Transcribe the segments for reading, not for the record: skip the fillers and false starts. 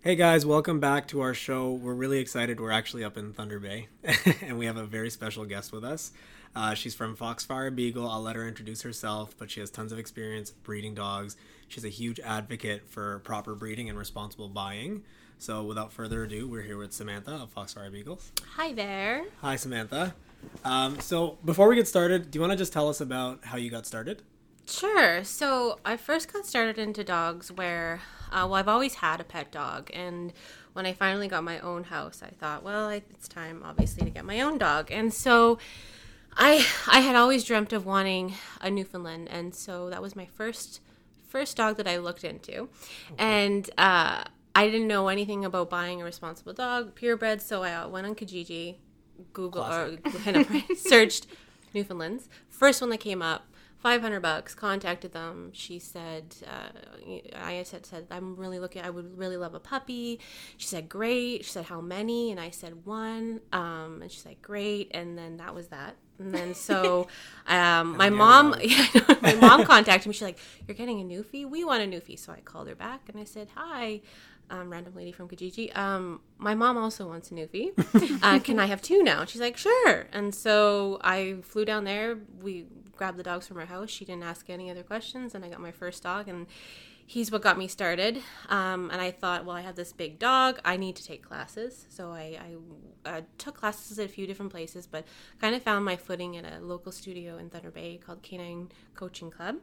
Hey guys, welcome back to our show. We're really excited. We're actually up in Thunder Bay, and we have a very special guest with us. She's from Foxfire Beagle. I'll let her introduce herself, but she has tons of experience breeding dogs. She's a huge advocate for proper breeding and responsible buying. So without further ado, we're here with Samantha of Foxfire Beagles. Hi there. Hi, Samantha. So before we get started, do you want to just tell us about how you got started? Sure. So I first got started into dogs I've always had a pet dog. And when I finally got my own house, I thought, it's time, obviously, to get my own dog. And so I had always dreamt of wanting a Newfoundland. And so that was my first dog that I looked into. Okay. And I didn't know anything about buying a responsible dog, purebred. So I went on Kijiji, Google, Classic. or kind of searched Newfoundlands. First one that came up. $500, contacted them. She said, I said, I'm really looking, I would really love a puppy. She said, great. She said, how many? And I said, one. And she said, great. And then that was that. And then so my mom contacted me. She's like, you're getting a Newfie? We want a Newfie. So I called her back and I said, hi. Random lady from Kijiji. My mom also wants a Newfie. Can I have two now? And she's like, sure. And so I flew down there. We grabbed the dogs from her house. She didn't ask any other questions, and I got my first dog, and he's what got me started. And I thought, I have this big dog. I need to take classes. So I took classes at a few different places, but kind of found my footing at a local studio in Thunder Bay called Canine Coaching Club,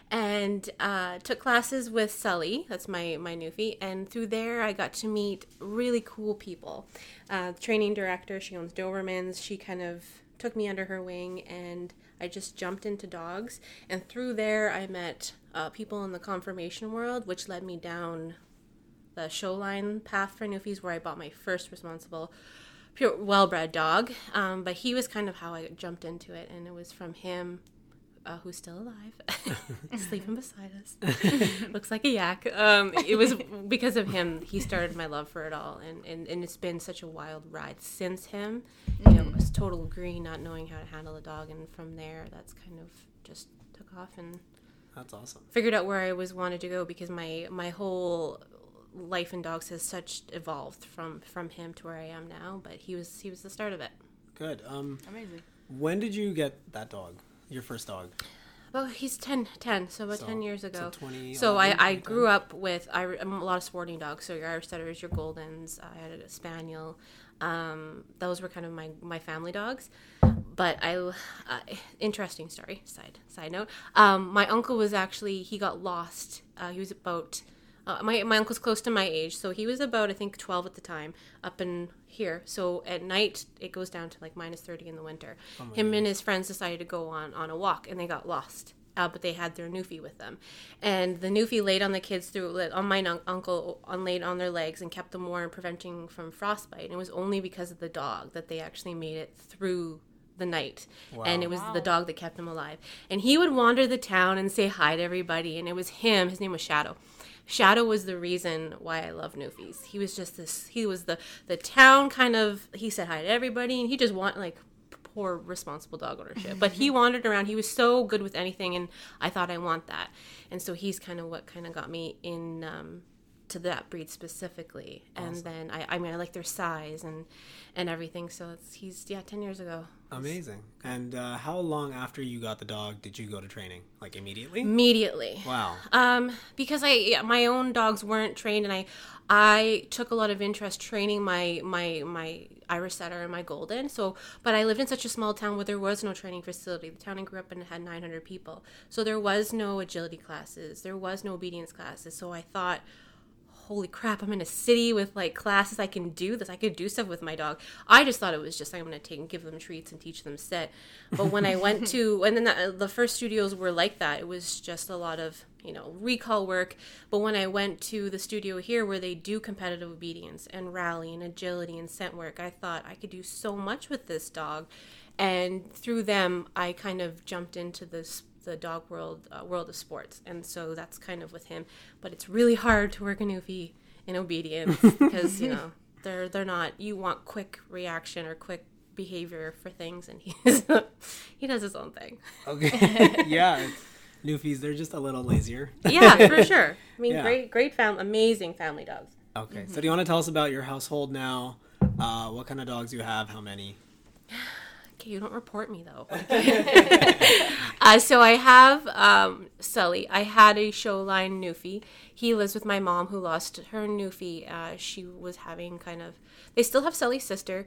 and took classes with Sully. That's my Newfie. And through there, I got to meet really cool people. The training director, she owns Dobermans. She kind of took me under her wing, and I just jumped into dogs. And through there, I met people in the conformation world, which led me down the show line path for Newfies, where I bought my first responsible, pure, well-bred dog. But he was kind of how I jumped into it, and it was from him, who's still alive, sleeping beside us. Looks like a yak. It was because of him, he started my love for it all, and it's been such a wild ride since him. You know, it was total green, not knowing how to handle a dog, and from there, that's kind of just took off, and That's awesome. figured out where I wanted to go, because my whole life in dogs has such evolved from him to where I am now. But he was the start of it. Good. Amazing. When did you get that dog? Your first dog? Well, he's 10, so about 10 years ago. So I grew up with a lot of sporting dogs. So your Irish Setters, your Goldens. I had a Spaniel. Those were kind of my family dogs. But interesting story. Side note. My uncle was actually, he got lost. He was about. My uncle's close to my age, so he was about, I think, 12 at the time, up in here. So at night, it goes down to like minus 30 in the winter. Him and his friends decided to go on a walk, and they got lost. But they had their Newfie with them. And the Newfie laid on the kids on my uncle, laid on their legs and kept them warm, preventing from frostbite. And it was only because of the dog that they actually made it through the night. Wow. And it was the dog that kept him alive. And he would wander the town and say hi to everybody. And it was him. His name was Shadow. Shadow was the reason why I love Newfies. He was just he was the town kind of, he said hi to everybody, and he just poor responsible dog ownership. But he wandered around. He was so good with anything, and I thought, I want that. And so he's kind of what kind of got me in to that breed specifically. Awesome. And then I like their size and everything. So he's 10 years ago. Amazing. And how long after you got the dog did you go to training? Like immediately? Immediately. Wow. Because my own dogs weren't trained, and I took a lot of interest training my Irish Setter and my Golden. But I lived in such a small town where there was no training facility. The town I grew up in had 900 people. So there was no agility classes. There was no obedience classes. So I thought, holy crap, I'm in a city with like classes. I can do this. I could do stuff with my dog. I just thought it was just, I'm going to take and give them treats and teach them sit. But when I went to, and then the first studios were like that. It was just a lot of, recall work. But when I went to the studio here where they do competitive obedience and rally and agility and scent work, I thought I could do so much with this dog. And through them, I kind of jumped into the dog world of sports, and so that's kind of with him. But it's really hard to work a Newfie in obedience because they're not. You want quick reaction or quick behavior for things, and he does his own thing. Okay, yeah. Newfies, they're just a little lazier. Yeah, for sure. I mean, Yeah. great amazing family dogs. Okay, so do you want to tell us about your household now? What kind of dogs you have? How many? Okay, you don't report me though. So I have Sully. I had a show line Newfie. He lives with my mom, who lost her Newfie. She was having they still have Sully's sister.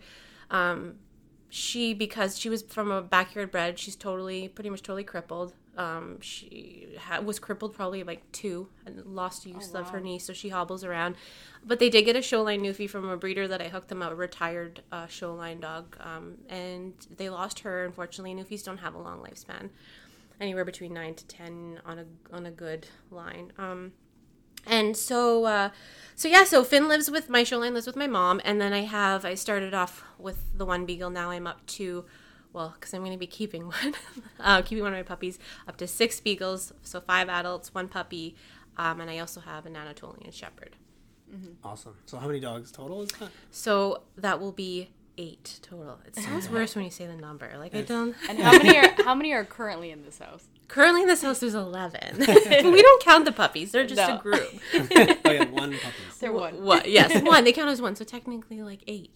Because she was from a backyard bred, she's pretty much totally crippled. She was crippled probably like 2 and lost use of her knee, so she hobbles around. But they did get a showline Newfie from a breeder that I hooked them up, a retired showline dog, and they lost her. Unfortunately, Newfies don't have a long lifespan, anywhere between 9 to 10 on a good line. And so Finn lives with my showline, lives with my mom, and then I started off with the one beagle. Now I'm up to, because I'm going to be keeping one, keeping one of my puppies, up to 6 beagles, so 5 adults, 1 puppy, and I also have an Anatolian Shepherd. Mm-hmm. Awesome. So how many dogs total is that? So that will be 8 total. It sounds worse when you say the number. Like, I don't. And how many are currently in this house? Currently in this house, there's 11. We don't count the puppies. They're just a group. Oh, yeah, 1 puppies. They're 1. What? Yes, 1. They count as 1, so technically like 8,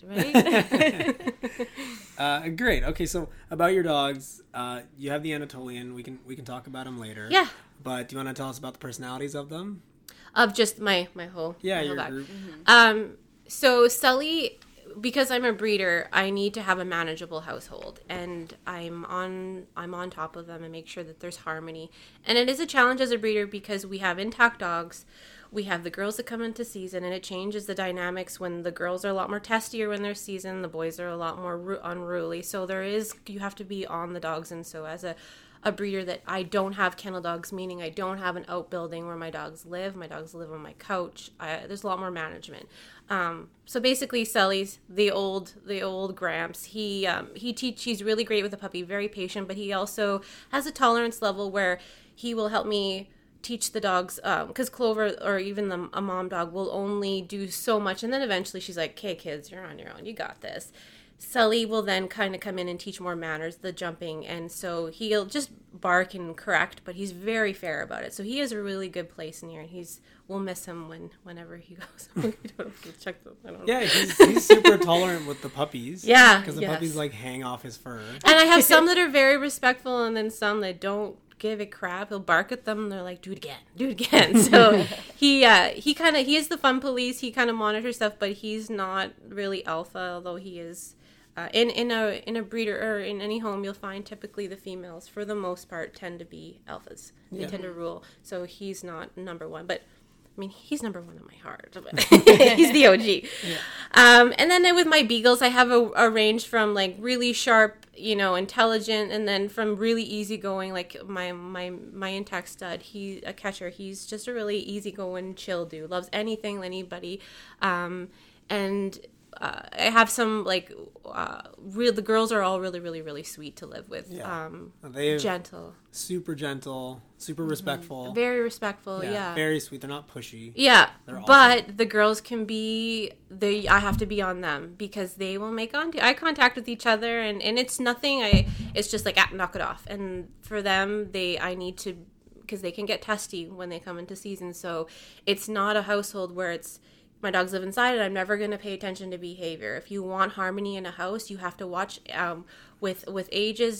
right? Great. Okay, so about your dogs, you have the Anatolian. We can talk about them later. Yeah. But do you want to tell us about the personalities of them? Of just my whole your back. group. Mm-hmm. So Sully, because I'm a breeder, I need to have a manageable household, and I'm on top of them and make sure that there's harmony. And it is a challenge as a breeder because we have intact dogs. We have the girls that come into season, and it changes the dynamics when the girls are a lot more testier when they're season. The boys are a lot more unruly. So you have to be on the dogs. And so as a breeder, that I don't have kennel dogs, meaning I don't have an outbuilding where my dogs live. My dogs live on my couch. There's a lot more management. So basically, Sully's the old Gramps. He's really great with a puppy, very patient, but he also has a tolerance level where he will help me teach the dogs, because Clover or even a mom dog will only do so much, and then eventually she's like, "Okay, kids, you're on your own. You got this." Sully will then kind of come in and teach more manners, the jumping, and so he'll just bark and correct, but he's very fair about it. So he has a really good place in here, and we'll miss him whenever he goes. I don't know. Yeah, he's super tolerant with the puppies. Yeah, because the puppies like hang off his fur. And I have some that are very respectful, and then some that don't give it crap. He'll bark at them, and they're like, do it again. So he is the fun police. He kind of monitors stuff, but he's not really alpha, although he is. In a breeder or in any home, you'll find typically the females, for the most part, tend to be alphas. They tend to rule. So he's not number 1, but I mean, he's number 1 in my heart. But he's the OG. Yeah. And then with my beagles, I have a range from like really sharp, intelligent, and then from really easygoing, like my intact stud. He's a catcher. He's just a really easygoing, chill dude. Loves anything, anybody, and. I have some the girls are all really, really, really sweet to live with. Yeah. Gentle, super respectful, very respectful. Yeah, very sweet. They're not pushy. Yeah, They're awesome. But the girls can be. I have to be on them because they will make eye contact with each other, and it's nothing. It's just like knock it off. And for them, I need to, because they can get testy when they come into season. So it's not a household where it's. My dogs live inside it. I'm never going to pay attention to behavior. If you want harmony in a house, you have to watch with ages.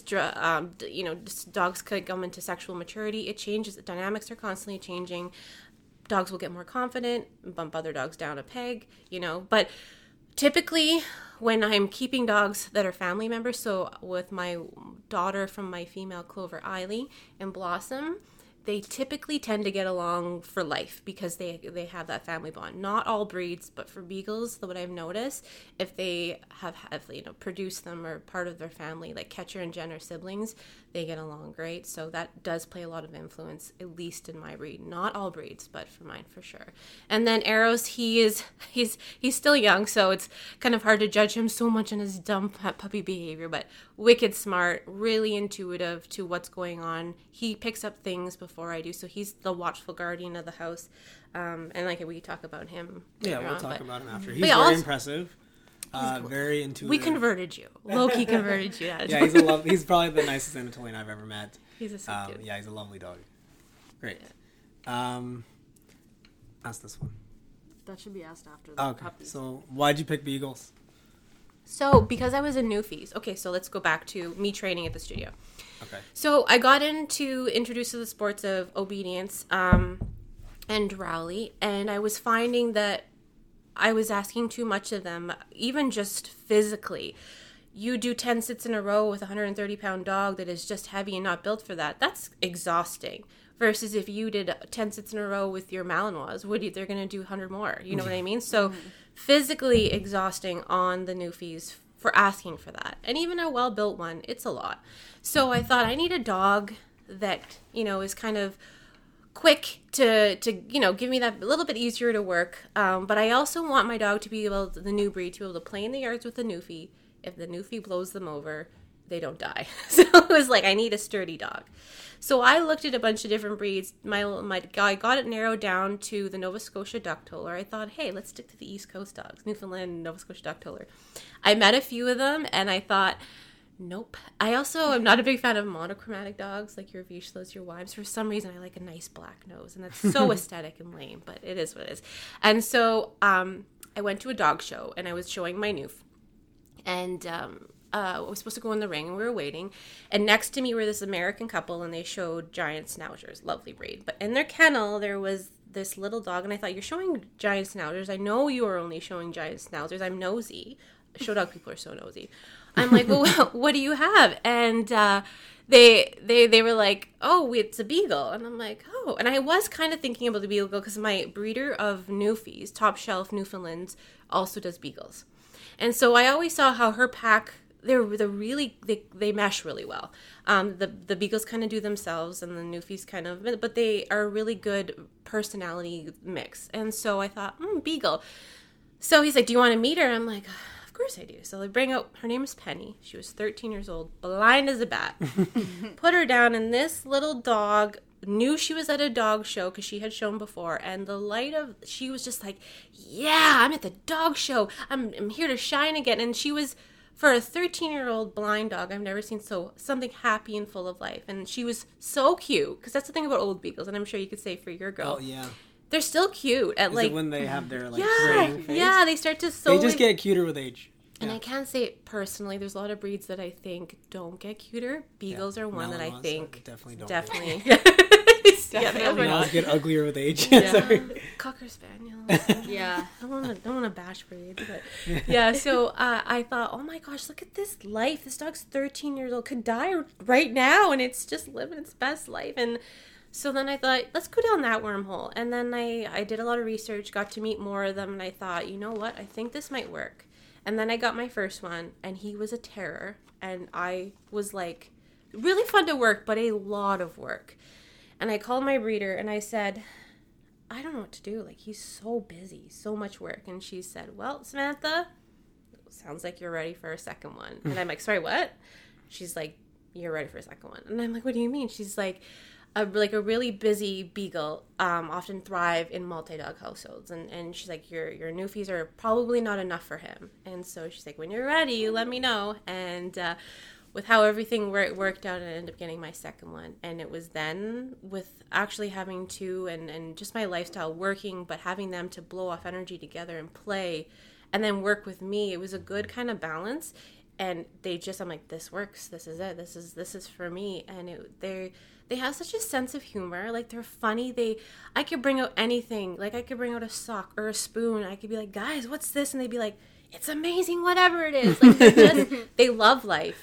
Dogs could come into sexual maturity. It changes. The dynamics are constantly changing. Dogs will get more confident, bump other dogs down a peg, But typically, when I'm keeping dogs that are family members, so with my daughter from my female Clover, Eiley, and Blossom, they typically tend to get along for life because they have that family bond. Not all breeds, but for beagles, what I've noticed, if they have produced them or part of their family, like Catcher and Jen are siblings, they get along great. So that does play a lot of influence, at least in my breed. Not all breeds, but for mine for sure. And then Arrows, he's still young, so it's kind of hard to judge him so much on his dumb puppy behavior, but wicked smart, really intuitive to what's going on. He picks up things before I do, so he's the watchful guardian of the house. And we talk about him. Yeah, we'll talk about him after. He's very impressive. Very intuitive. We converted you. Loki converted you. Yeah, he's probably the nicest Anatolian I've ever met. He's a sweet dude. Yeah, he's a lovely dog. Great. Ask this one. That should be asked after the Okay. puppies. So why'd you pick beagles? So, because I was in Newfies. Okay, so let's go back to me training at the studio. Okay. So, I got introduced to the sports of obedience and rally, and I was finding that I was asking too much of them, even just physically. You do 10 sits in a row with a 130-pound dog that is just heavy and not built for that. That's exhausting. Versus if you did 10 sits in a row with your Malinois, they're going to do 100 more. You know what I mean? So physically exhausting on the Newfies for asking for that. And even a well-built one, it's a lot. So I thought I need a dog that, is kind of quick to give me that a little bit easier to work. But I also want my dog to be able, the new breed, to be able to play in the yards with the Newfie. If the Newfie blows them over, they don't die. So it was like, I need a sturdy dog. So I looked at a bunch of different breeds. My guy got it narrowed down to the Nova Scotia Ducktoller. I thought, hey, let's stick to the East Coast dogs, Newfoundland, Nova Scotia Ducktoller. I met a few of them, and I thought, nope. I also am not a big fan of monochromatic dogs like your Vizslas, your Weims. For some reason, I like a nice black nose, and that's so aesthetic and lame, but it is what it is. And so I went to a dog show, and I was showing my Newf. And I was supposed to go in the ring, and we were waiting. And next to me were this American couple, and they showed giant schnauzers, lovely breed. But in their kennel, there was this little dog, and I thought, you're showing giant schnauzers. I know you are only showing giant schnauzers. I'm nosy. Show dog people are so nosy. I'm like, well, what do you have? And they were like, oh, it's a beagle. And I'm like, oh. And I was kind of thinking about the beagle because my breeder of Newfies, Top Shelf Newfoundlands, also does beagles. And so I always saw how her pack, they mesh really well. The beagles kind of do themselves, and the Newfies kind of, but they are a really good personality mix. And so I thought, beagle. So he's like, do you want to meet her? I'm like, of course I do. So they bring out, her name is Penny. She was 13 years old, blind as a bat. Put her down, and this little dog knew she was at a dog show because she had shown before, and she was just like, yeah, I'm at the dog show. I'm here to shine again. And she was, for a 13-year-old blind dog, I've never seen something happy and full of life. And she was so cute, because that's the thing about old beagles, and I'm sure you could say for your girl. Oh yeah. They're still cute at Is like it when they have their yeah, face? yeah, they start to They just get cuter with age. And Yeah. I can't say it personally. There's a lot of breeds that I think don't get cuter. Beagles are one that I Malinois think definitely don't. definitely. Definitely Malinois get uglier with age. Yeah. Sorry. Cocker Spaniels. Yeah. I don't want to bash breeds, but yeah. So I thought, oh my gosh, look at this life. This dog's 13 years old, could die right now, and it's just living its best life. And so then I thought, let's go down that wormhole. And then I did a lot of research, got to meet more of them, and I thought, you know what? I think this might work. And then I got my first one, and he was a terror. And I was like, really fun to work, but a lot of work. And I called my breeder, and I said, I don't know what to do. Like, he's so busy, so much work. And she said, well, Samantha, sounds like you're ready for a second one. And I'm like, sorry, what? She's like, you're ready for a second one. And I'm like, what do you mean? She's like, a really busy beagle often thrive in multi-dog households. And she's like, your Newfies are probably not enough for him. And so she's like, when you're ready, you let me know. And with how everything worked out, I ended up getting my second one. And it was then with actually having two and just my lifestyle working, but having them to blow off energy together and play and then work with me, it was a good kind of balance. And I'm like, this works. This is it. This is for me. And they have such a sense of humor. Like, they're funny. I could bring out anything. Like, I could bring out a sock or a spoon. I could be like, guys, what's this? And they'd be like, it's amazing, whatever it is. Like, they love life.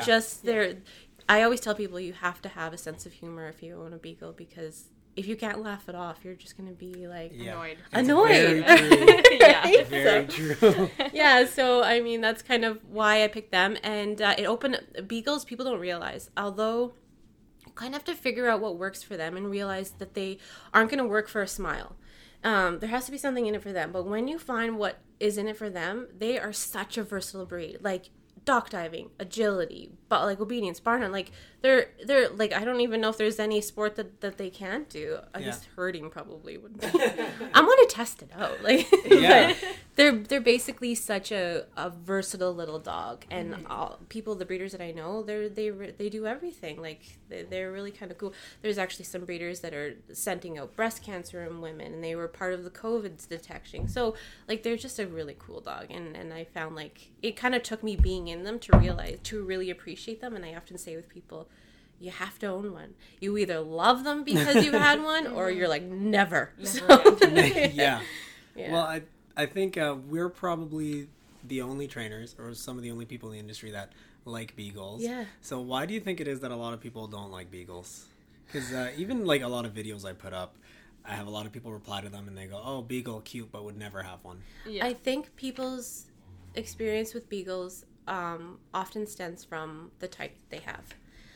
I always tell people you have to have a sense of humor if you own a beagle, because if you can't laugh it off, you're just going to be like annoyed. Very true. Yeah. Very true. Yeah, so I mean, that's kind of why I picked them. And it opened beagles, people don't realize, although you kind of have to figure out what works for them and realize that they aren't going to work for a smile. There has to be something in it for them. But when you find what is in it for them, they are such a versatile breed. Like, dock diving, agility, but like obedience, barn hunt, like they're like, I don't even know if there's any sport that they can't do. I guess herding probably would be. I'm gonna test it out, like. Yeah. they're basically such a versatile little dog, and all people, the breeders that I know, they do everything. Like they're really kind of cool. There's actually some breeders that are sending out breast cancer in women, and they were part of the COVID detection. So like they're just a really cool dog, and I found like it kind of took me being in them to realize to really appreciate them. And I often say with people, you have to own one. You either love them because you've had one, or you're like never. So, Yeah. Well, I think we're probably the only trainers, or some of the only people in the industry that like beagles. Yeah. So why do you think it is that a lot of people don't like beagles? Because even like a lot of videos I put up, I have a lot of people reply to them and they go, "Oh, beagle, cute, but would never have one." I think people's experience with beagles often stems from the type they have.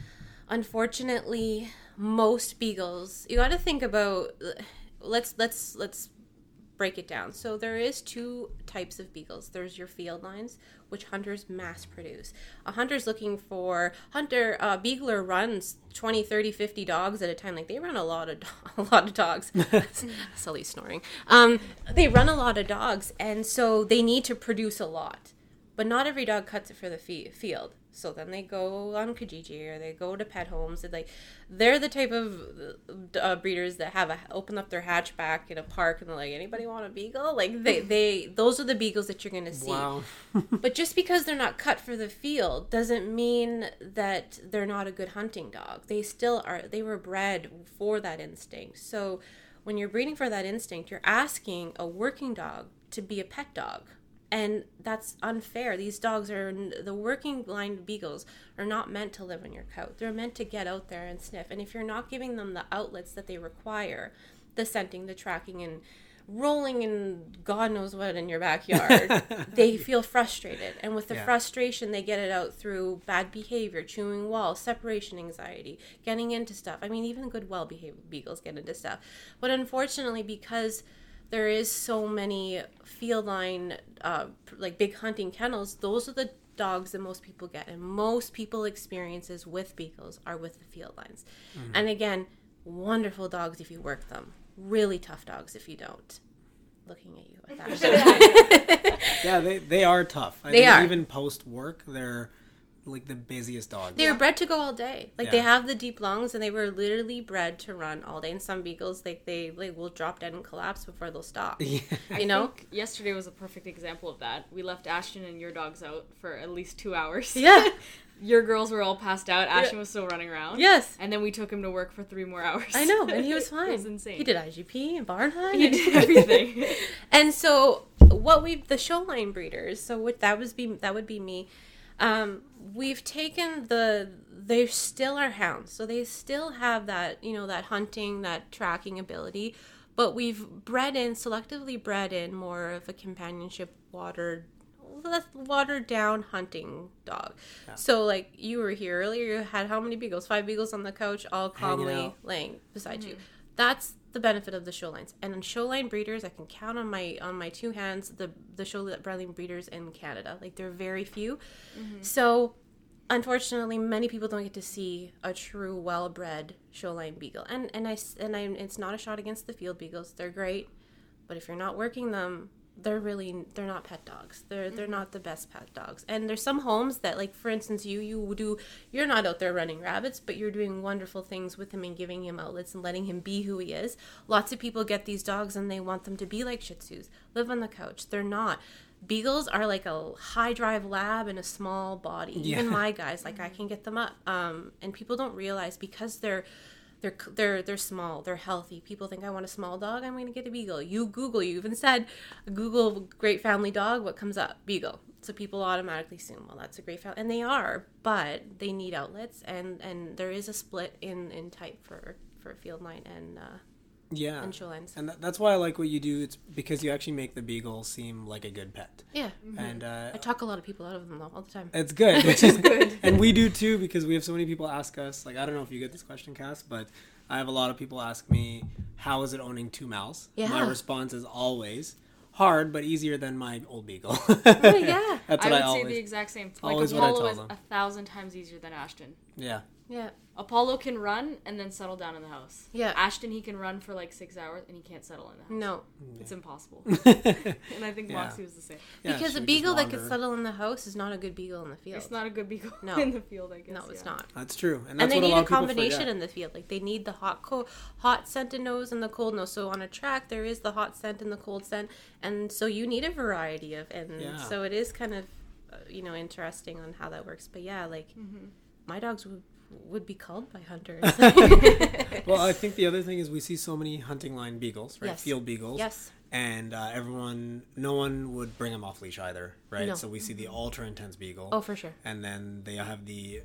Unfortunately, most beagles, you got to think about. Let's break it down. So there is two types of beagles. There's your field lines, which hunters mass produce. A hunter's looking for beagler runs 20, 30, 50 dogs at a time. Like they run a lot of dogs. Sully snoring. They run a lot of dogs, and so they need to produce a lot. But not every dog cuts it for the field. So then they go on Kijiji or they go to pet homes. And they're the type of breeders that have open up their hatchback in a park and they're like, anybody want a beagle? Like those are the beagles that you're going to see. Wow. But just because they're not cut for the field doesn't mean that they're not a good hunting dog. They still are. They were bred for that instinct. So when you're breeding for that instinct, you're asking a working dog to be a pet dog. And that's unfair. These dogs the working line beagles are not meant to live on your couch. They're meant to get out there and sniff. And if you're not giving them the outlets that they require, the scenting, the tracking, and rolling in God knows what in your backyard, they feel frustrated. And with the frustration, they get it out through bad behavior, chewing walls, separation anxiety, getting into stuff. I mean, even good, well-behaved beagles get into stuff. But unfortunately, because there is so many field line, like big hunting kennels, those are the dogs that most people get. And most people experiences with beagles are with the field lines. Mm-hmm. And again, wonderful dogs if you work them. Really tough dogs if you don't. Looking at you with that. Yeah, they are tough. They are. Even post-work, they're like the busiest dogs. They were bred to go all day. Like they have the deep lungs, and they were literally bred to run all day. And some beagles, they will drop dead and collapse before they'll stop. Yeah. You know? I think yesterday was a perfect example of that. We left Ashton and your dogs out for at least 2 hours. Yeah. Your girls were all passed out. Ashton was still running around. Yes. And then we took him to work for 3 more hours. I know, and he was fine. It was insane. He did IGP and barn hunt. He did everything. And so the show line breeders, so that would be me. We've taken they still are hounds, so they still have that, that hunting, that tracking ability, but we've selectively bred in more of a companionship, watered down hunting dog. Yeah. So like you were here earlier, you had how many beagles? 5 beagles on the couch, all calmly laying beside you. That's the benefit of the show lines. And on show line breeders, I can count on my 2 hands the show line breeders in Canada. Like they're very few. Mm-hmm. So unfortunately, many people don't get to see a true well-bred show line beagle. And it's not a shot against the field beagles. They're great, but if you're not working them, they're not pet dogs. They're not the best pet dogs. And there's some homes that, like, for instance, you're not out there running rabbits, but you're doing wonderful things with him and giving him outlets and letting him be who he is. Lots of people get these dogs and they want them to be like Shih Tzus, live on the couch. They're not. Beagles are like a high drive lab in a small body. Yeah. Even my guys, like, I can get them up. And people don't realize because they're small, they're healthy. People think, I want a small dog, I'm going to get a beagle. You even said, Google great family dog, what comes up? Beagle. So people automatically assume, well, that's a great family. And they are, but they need outlets, and there is a split in type for field line and show lines. And that's why I like what you do. It's because you actually make the beagle seem like a good pet. Yeah. Mm-hmm. And I talk a lot of people out of them all the time. It's good, which is good. And we do too, because we have so many people ask us, like, I don't know if you get this question, Cass, but I have a lot of people ask me, how is it owning 2 mouths? Yeah. My response is always, hard, but easier than my old beagle. Oh, yeah. That's what I would say the exact same. Like, Apollo is 1,000 times easier than Ashton. Yeah. Yeah. Apollo can run and then settle down in the house. Yeah. Ashton, he can run for like 6 hours and he can't settle in the house. No. It's impossible. And I think Yeah. Moxie was the same. Yeah, Because she a would beagle just that could wander. settle in the house is not a good beagle in the field. It's not a good beagle No. in the field, I guess. No, it's yeah. not. That's true. And And that's they what a need lot a of people combination forget. in the field. Like they need the hot scented nose and the cold nose. So on a track, there is the hot scent and the cold scent, and so you need a variety of. And Yeah. so it is kind of, interesting on how that works. But yeah, like my dogs would be called by hunters. Well, I think the other thing is we see so many hunting line beagles, right? Yes. Field beagles. Yes. And no one would bring them off leash either, right? No. So we see the ultra intense beagle. Oh, for sure. And then they have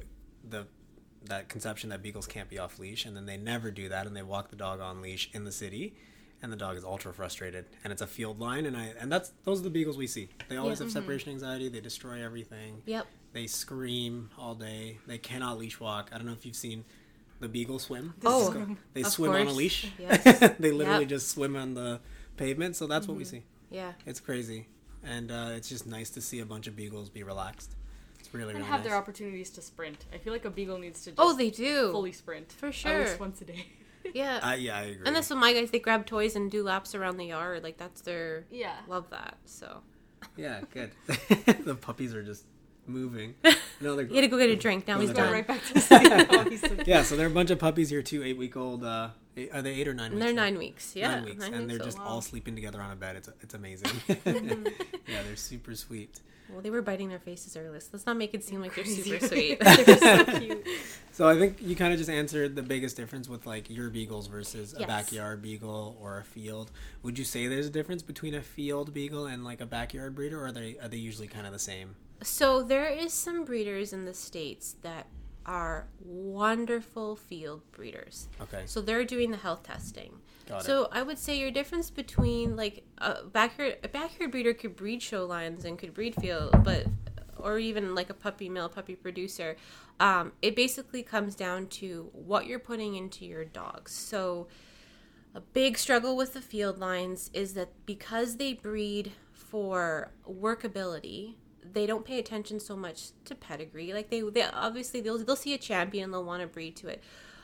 that conception that beagles can't be off leash, and then they never do that, and they walk the dog on leash in the city, and the dog is ultra frustrated, and it's a field line, and those are the beagles we see. They always have separation anxiety. They destroy everything. Yep. They scream all day. They cannot leash walk. I don't know if you've seen the beagle swim. Oh, They of swim on a course. leash. Yes. They literally Yep. just swim on the pavement. So that's what we see. Yeah. It's crazy, and it's just nice to see a bunch of beagles be relaxed. It's really, And really have nice. their opportunities to sprint. I feel like a beagle needs to just Oh, they do. fully sprint. For At sure. least once a day. Yeah. Yeah, I agree. And that's what my guys, they grab toys and do laps around the yard. Like that's their, Yeah. love that. So Yeah, good. The puppies are just moving. No, they're he had to go get a drink. Now Go he's to Go bed. done. right back to the city. Oh, he's so cute. yeah. So there are a bunch of puppies here too. 8-week-old. Are they 8 or 9 weeks? And they're now? 9 weeks. Yeah. 9 weeks, and they're old. just all sleeping together on a bed. It's amazing. Yeah, they're super sweet. Well, they were biting their faces earlier. So let's not make it seem like they're Crazy. super sweet. They're so cute. So I think you kind of just answered the biggest difference with like your beagles versus a Yes. backyard beagle or a field. Would you say there's a difference between a field beagle and like a backyard breeder, or are they usually kind of the same? So there is some breeders in the States that are wonderful field breeders. Okay. So they're doing the health testing. Got it. So I would say your difference between like a backyard breeder could breed show lines and could breed field, but or even like a male puppy producer. It basically comes down to what you're putting into your dogs. So a big struggle with the field lines is that because they breed for workability, they don't pay attention so much to pedigree. Like they obviously they'll see a champion and they'll want to breed to it.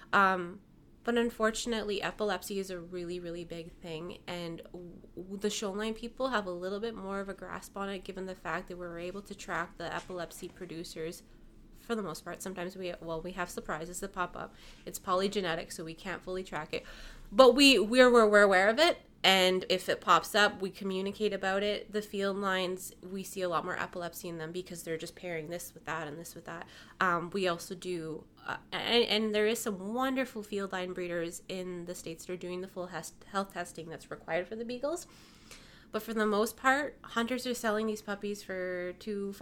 But unfortunately, epilepsy is a really, really big thing, and the showline people have a little bit more of a grasp on it, given the fact that we're able to track the epilepsy producers for the most part. Sometimes we have surprises that pop up. It's polygenetic, so we can't fully track it, but we're aware of it. And if it pops up, we communicate about it. The field lines, we see a lot more epilepsy in them because they're just pairing this with that and this with that. We also do, and there is some wonderful field line breeders in the States that are doing the full health testing that's required for the beagles. But for the most part, hunters are selling these puppies for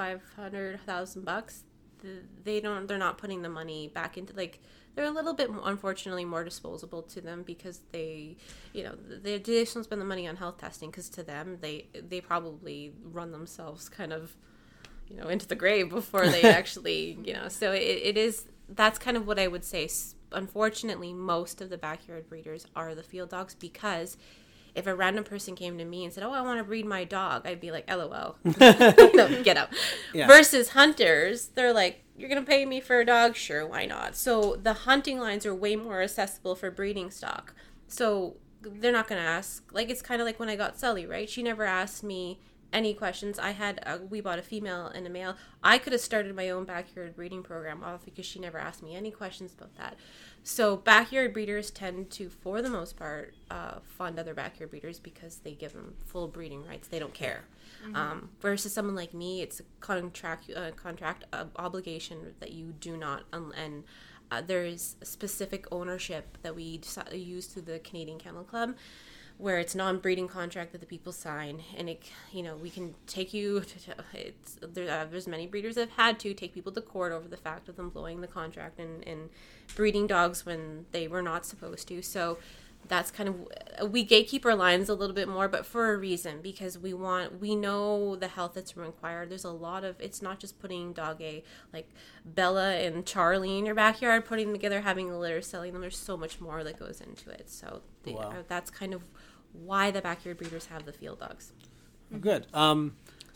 $500,000. They're not putting the money back into, like, they're a little bit, unfortunately, more disposable to them because they just don't spend the money on health testing, because to them, they probably run themselves kind of, into the grave before they actually, so it is, that's kind of what I would say. Unfortunately, most of the backyard breeders are the field dogs, because if a random person came to me and said, "Oh, I want to breed my dog," I'd be like, "LOL, no, get out." Yeah. Versus hunters, they're like, "You're gonna pay me for a dog? Sure, why not?" So the hunting lines are way more accessible for breeding stock. So they're not gonna ask. Like, it's kind of like when I got Sully, right? She never asked me any questions. We bought a female and a male. I could have started my own backyard breeding program off because she never asked me any questions about that. So backyard breeders tend to, for the most part, fund other backyard breeders because they give them full breeding rights. They don't care. Versus someone like me, it's a contract obligation that you do not, and there is specific ownership that we use through the Canadian Kennel Club, where it's non-breeding contract that the people sign, and we can take you there's many breeders that have had to take people to court over the fact of them blowing the contract and breeding dogs when they were not supposed to. So that's kind of, we gatekeep our lines a little bit more, but for a reason, because we know the health that's required. There's a lot of, it's not just putting dog A, like Bella and Charlie in your backyard, putting them together, having a litter, selling them. There's so much more that goes into it. So that's kind of why the backyard breeders have the field dogs. Good.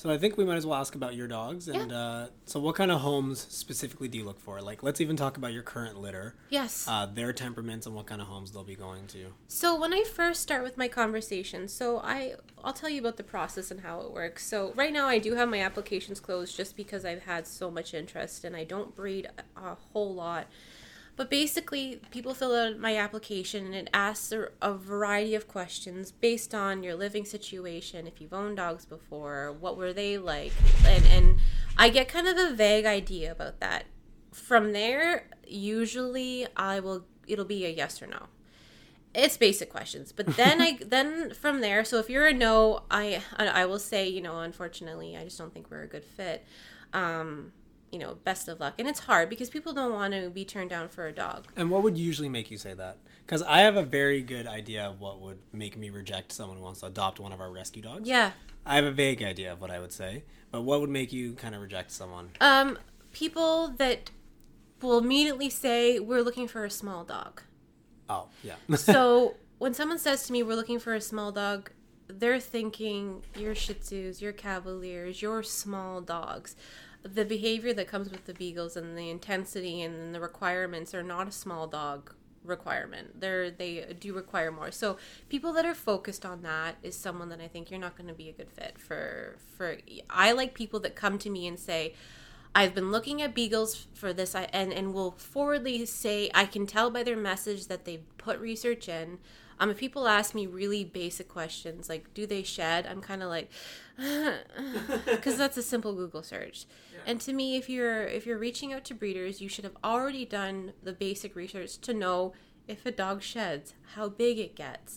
So I think we might as well ask about your dogs. And so what kind of homes specifically do you look for? Like, let's even talk about your current litter. Yes. Their temperaments and what kind of homes they'll be going to. So when I first start with my conversation, I'll tell you about the process and how it works. So right now I do have my applications closed just because I've had so much interest and I don't breed a whole lot. But basically, people fill out my application and it asks a variety of questions based on your living situation, if you've owned dogs before, what were they like, and I get kind of a vague idea about that. From there, usually it'll be a yes or no. It's basic questions, but then from there, so if you're a no, I will say, unfortunately, I just don't think we're a good fit. Best of luck. And it's hard because people don't want to be turned down for a dog. And what would usually make you say that? Because I have a very good idea of what would make me reject someone who wants to adopt one of our rescue dogs. Yeah. I have a vague idea of what I would say, but what would make you kind of reject someone? People that will immediately say, we're looking for a small dog. Oh, yeah. So when someone says to me, we're looking for a small dog, they're thinking your Shih Tzus, your Cavaliers, your small dogs. The behavior that comes with the Beagles and the intensity and the requirements are not a small dog requirement. They do require more. So people that are focused on that is someone that I think you're not going to be a good fit for. I like people that come to me and say, I've been looking at Beagles for this, and will forwardly say, I can tell by their message that they've put research in. If people ask me really basic questions, like, do they shed? I'm kind of like, because that's a simple Google search. Yeah. And to me, if you're reaching out to breeders, you should have already done the basic research to know if a dog sheds, how big it gets.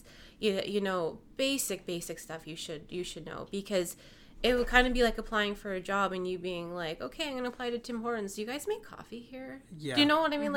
Basic stuff you should know, because it would kind of be like applying for a job and you being like, okay, I'm going to apply to Tim Hortons. Do you guys make coffee here? Yeah. Do you know what I mean?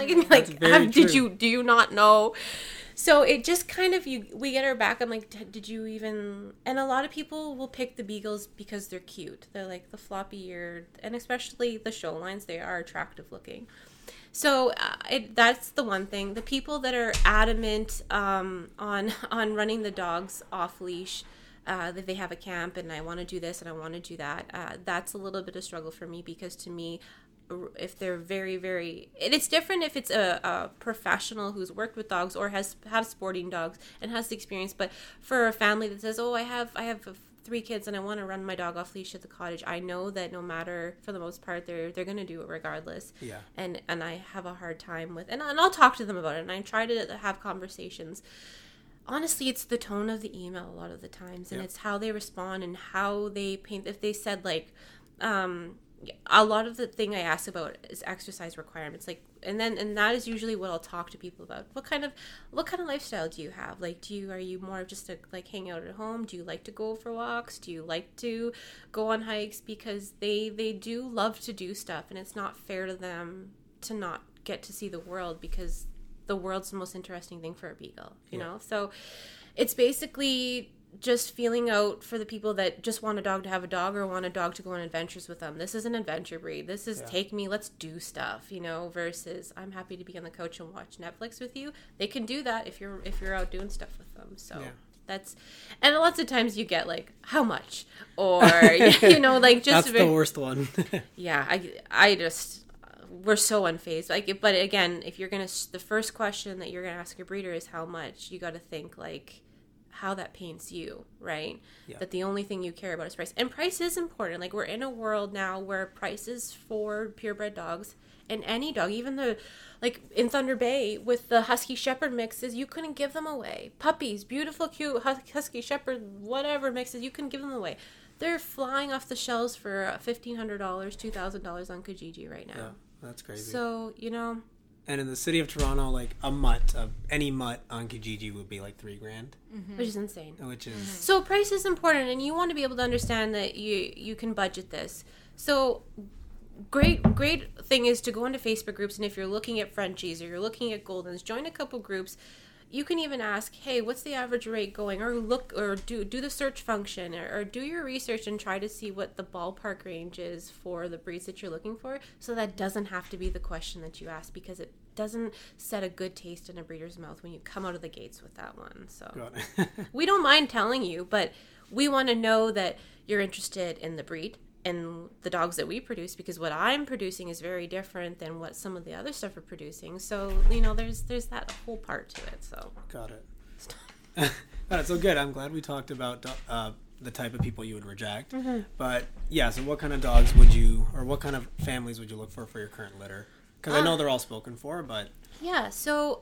Do you not know? So it just kind of, we get her back. I'm like, did you even, and a lot of people will pick the Beagles because they're cute. They're like the floppy eared, and especially the show lines, they are attractive looking. So that's the one thing. The people that are adamant on running the dogs off leash, that they have a camp and I want to do this and I want to do that, that's a little bit of struggle for me, because to me, if they're very, very, and it's different if it's a professional who's worked with dogs or have sporting dogs and has the experience. But for a family that says, oh, I have 3 kids and I want to run my dog off leash at the cottage, I know that no matter, for the most part, they're going to do it regardless. Yeah. And I have a hard time with, and I'll talk to them about it and I try to have conversations. Honestly, it's the tone of the email a lot of the times, and it's how they respond and how they paint. If they said like, a lot of the thing I ask about is exercise requirements, like, and that is usually what I'll talk to people about. What kind of lifestyle do you have? Like, are you more of just hang out at home? Do you like to go for walks? Do you like to go on hikes? Because they do love to do stuff, and it's not fair to them to not get to see the world, because the world's the most interesting thing for a Beagle, you know? So it's basically just feeling out for the people that just want a dog to have a dog or want a dog to go on adventures with them. This is an adventure breed. This is take me, let's do stuff, versus I'm happy to be on the couch and watch Netflix with you. They can do that if you're out doing stuff with them. So that's, and lots of times you get like, how much? Or, just that's the worst one. I just, we're so unfazed. But again, if you're the first question that you're gonna ask your breeder is how much, you got to think like how that paints you, right? Yeah. That the only thing you care about is price, and price is important. Like, we're in a world now where prices for purebred dogs and any dog, even in Thunder Bay with the Husky Shepherd mixes, you couldn't give them away. Puppies, beautiful, cute Husky Shepherd, whatever mixes, you couldn't give them away. They're flying off the shelves for $1,500, $2,000 on Kijiji right now. Yeah. That's crazy. So, And in the city of Toronto, like a mutt, any mutt on Kijiji would be like $3,000. Mm-hmm. Which is insane. So price is important, and you want to be able to understand that you can budget this. So great thing is to go into Facebook groups, and if you're looking at Frenchies or you're looking at Goldens, join a couple groups. You can even ask, hey, what's the average rate going? Or look, or do the search function, or do your research and try to see what the ballpark range is for the breeds that you're looking for. So that doesn't have to be the question that you ask, because it doesn't set a good taste in a breeder's mouth when you come out of the gates with that one. So we don't mind telling you, but we want to know that you're interested in the breed and the dogs that we produce, because what I'm producing is very different than what some of the other stuff are producing. So, there's that whole part to it. So got it. Got it. So good. I'm glad we talked about the type of people you would reject. Mm-hmm. But yeah, so what kind of dogs would you, or what kind of families would you look for your current litter? Because I know they're all spoken for, but yeah. So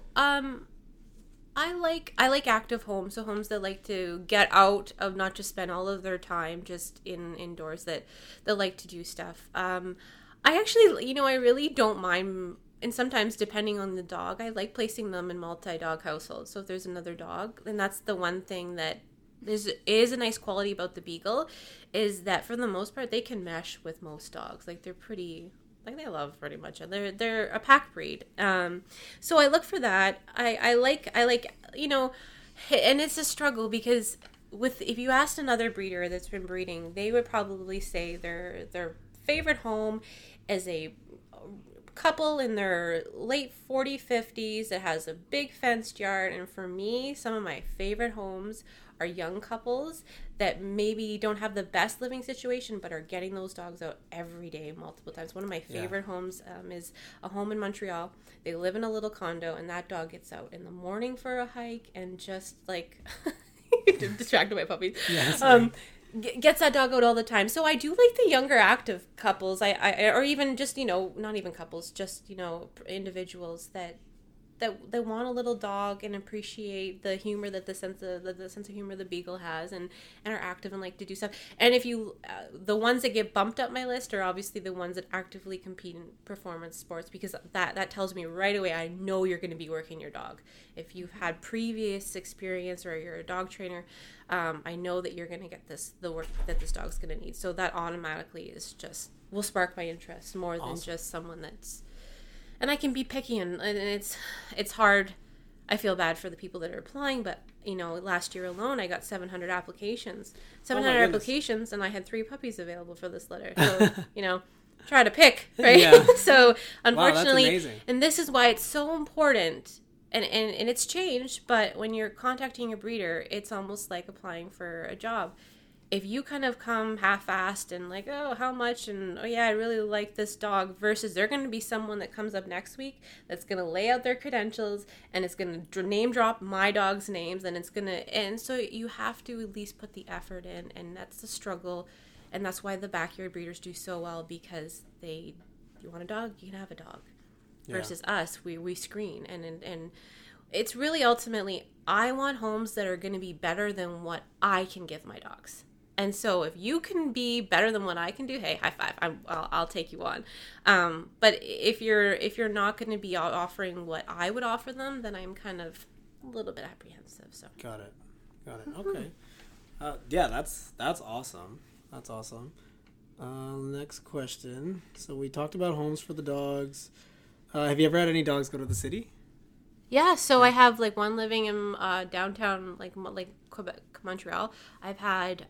I like active homes, so homes that like to get out of, not just spend all of their time just indoors, that like to do stuff. I actually, I really don't mind, and sometimes depending on the dog, I like placing them in multi-dog households. So if there's another dog, and that's the one thing that is a nice quality about the Beagle, is that for the most part they can mesh with most dogs. Like they're pretty. Like they love pretty much. They're a pack breed. So I look for that. I like and it's a struggle because if you asked another breeder that's been breeding, they would probably say their favorite home is a couple in their late 40s, 50s that has a big fenced yard. And for me, some of my favorite homes are young couples that maybe don't have the best living situation but are getting those dogs out every day multiple times. One of my favorite homes is a home in Montreal. They live in a little condo, and that dog gets out in the morning for a hike and just like distracted by puppies. Yes, gets that dog out all the time. So I do like the younger active couples, I or even just not even couples, just individuals that want a little dog and appreciate the humor that the sense of humor the Beagle has, and are active and like to do stuff. And if you the ones that get bumped up my list are obviously the ones that actively compete in performance sports, because that tells me right away I know you're going to be working your dog. If you've had previous experience or you're a dog trainer, I know that you're going to get the work that this dog's going to need. So that automatically will spark my interest more than just someone that's. And I can be picky, and it's hard. I feel bad for the people that are applying, but last year alone I got 700 applications. 700 applications, and I had 3 puppies available for this litter. So try to pick, right? Yeah. So unfortunately, wow, that's amazing. And this is why it's so important. And it's changed, but when you're contacting a breeder, it's almost like applying for a job. If you kind of come half-assed and like, oh, how much? And, oh, yeah, I really like this dog, versus they're going to be someone that comes up next week that's going to lay out their credentials, and it's going to name drop my dog's names, and it's going to, and so you have to at least put the effort in, and that's the struggle. And that's why the backyard breeders do so well, because you want a dog, you can have a dog. Yeah. Versus us, we screen. And it's really ultimately, I want homes that are going to be better than what I can give my dogs. And so if you can be better than what I can do, hey, high five, I'll take you on. But if you're not going to be offering what I would offer them, then I'm kind of a little bit apprehensive. So got it. Okay. Yeah, that's awesome. That's awesome. Next question. So we talked about homes for the dogs. Have you ever had any dogs go to the city? Yeah, so I have one living in downtown, like Quebec, Montreal. I've had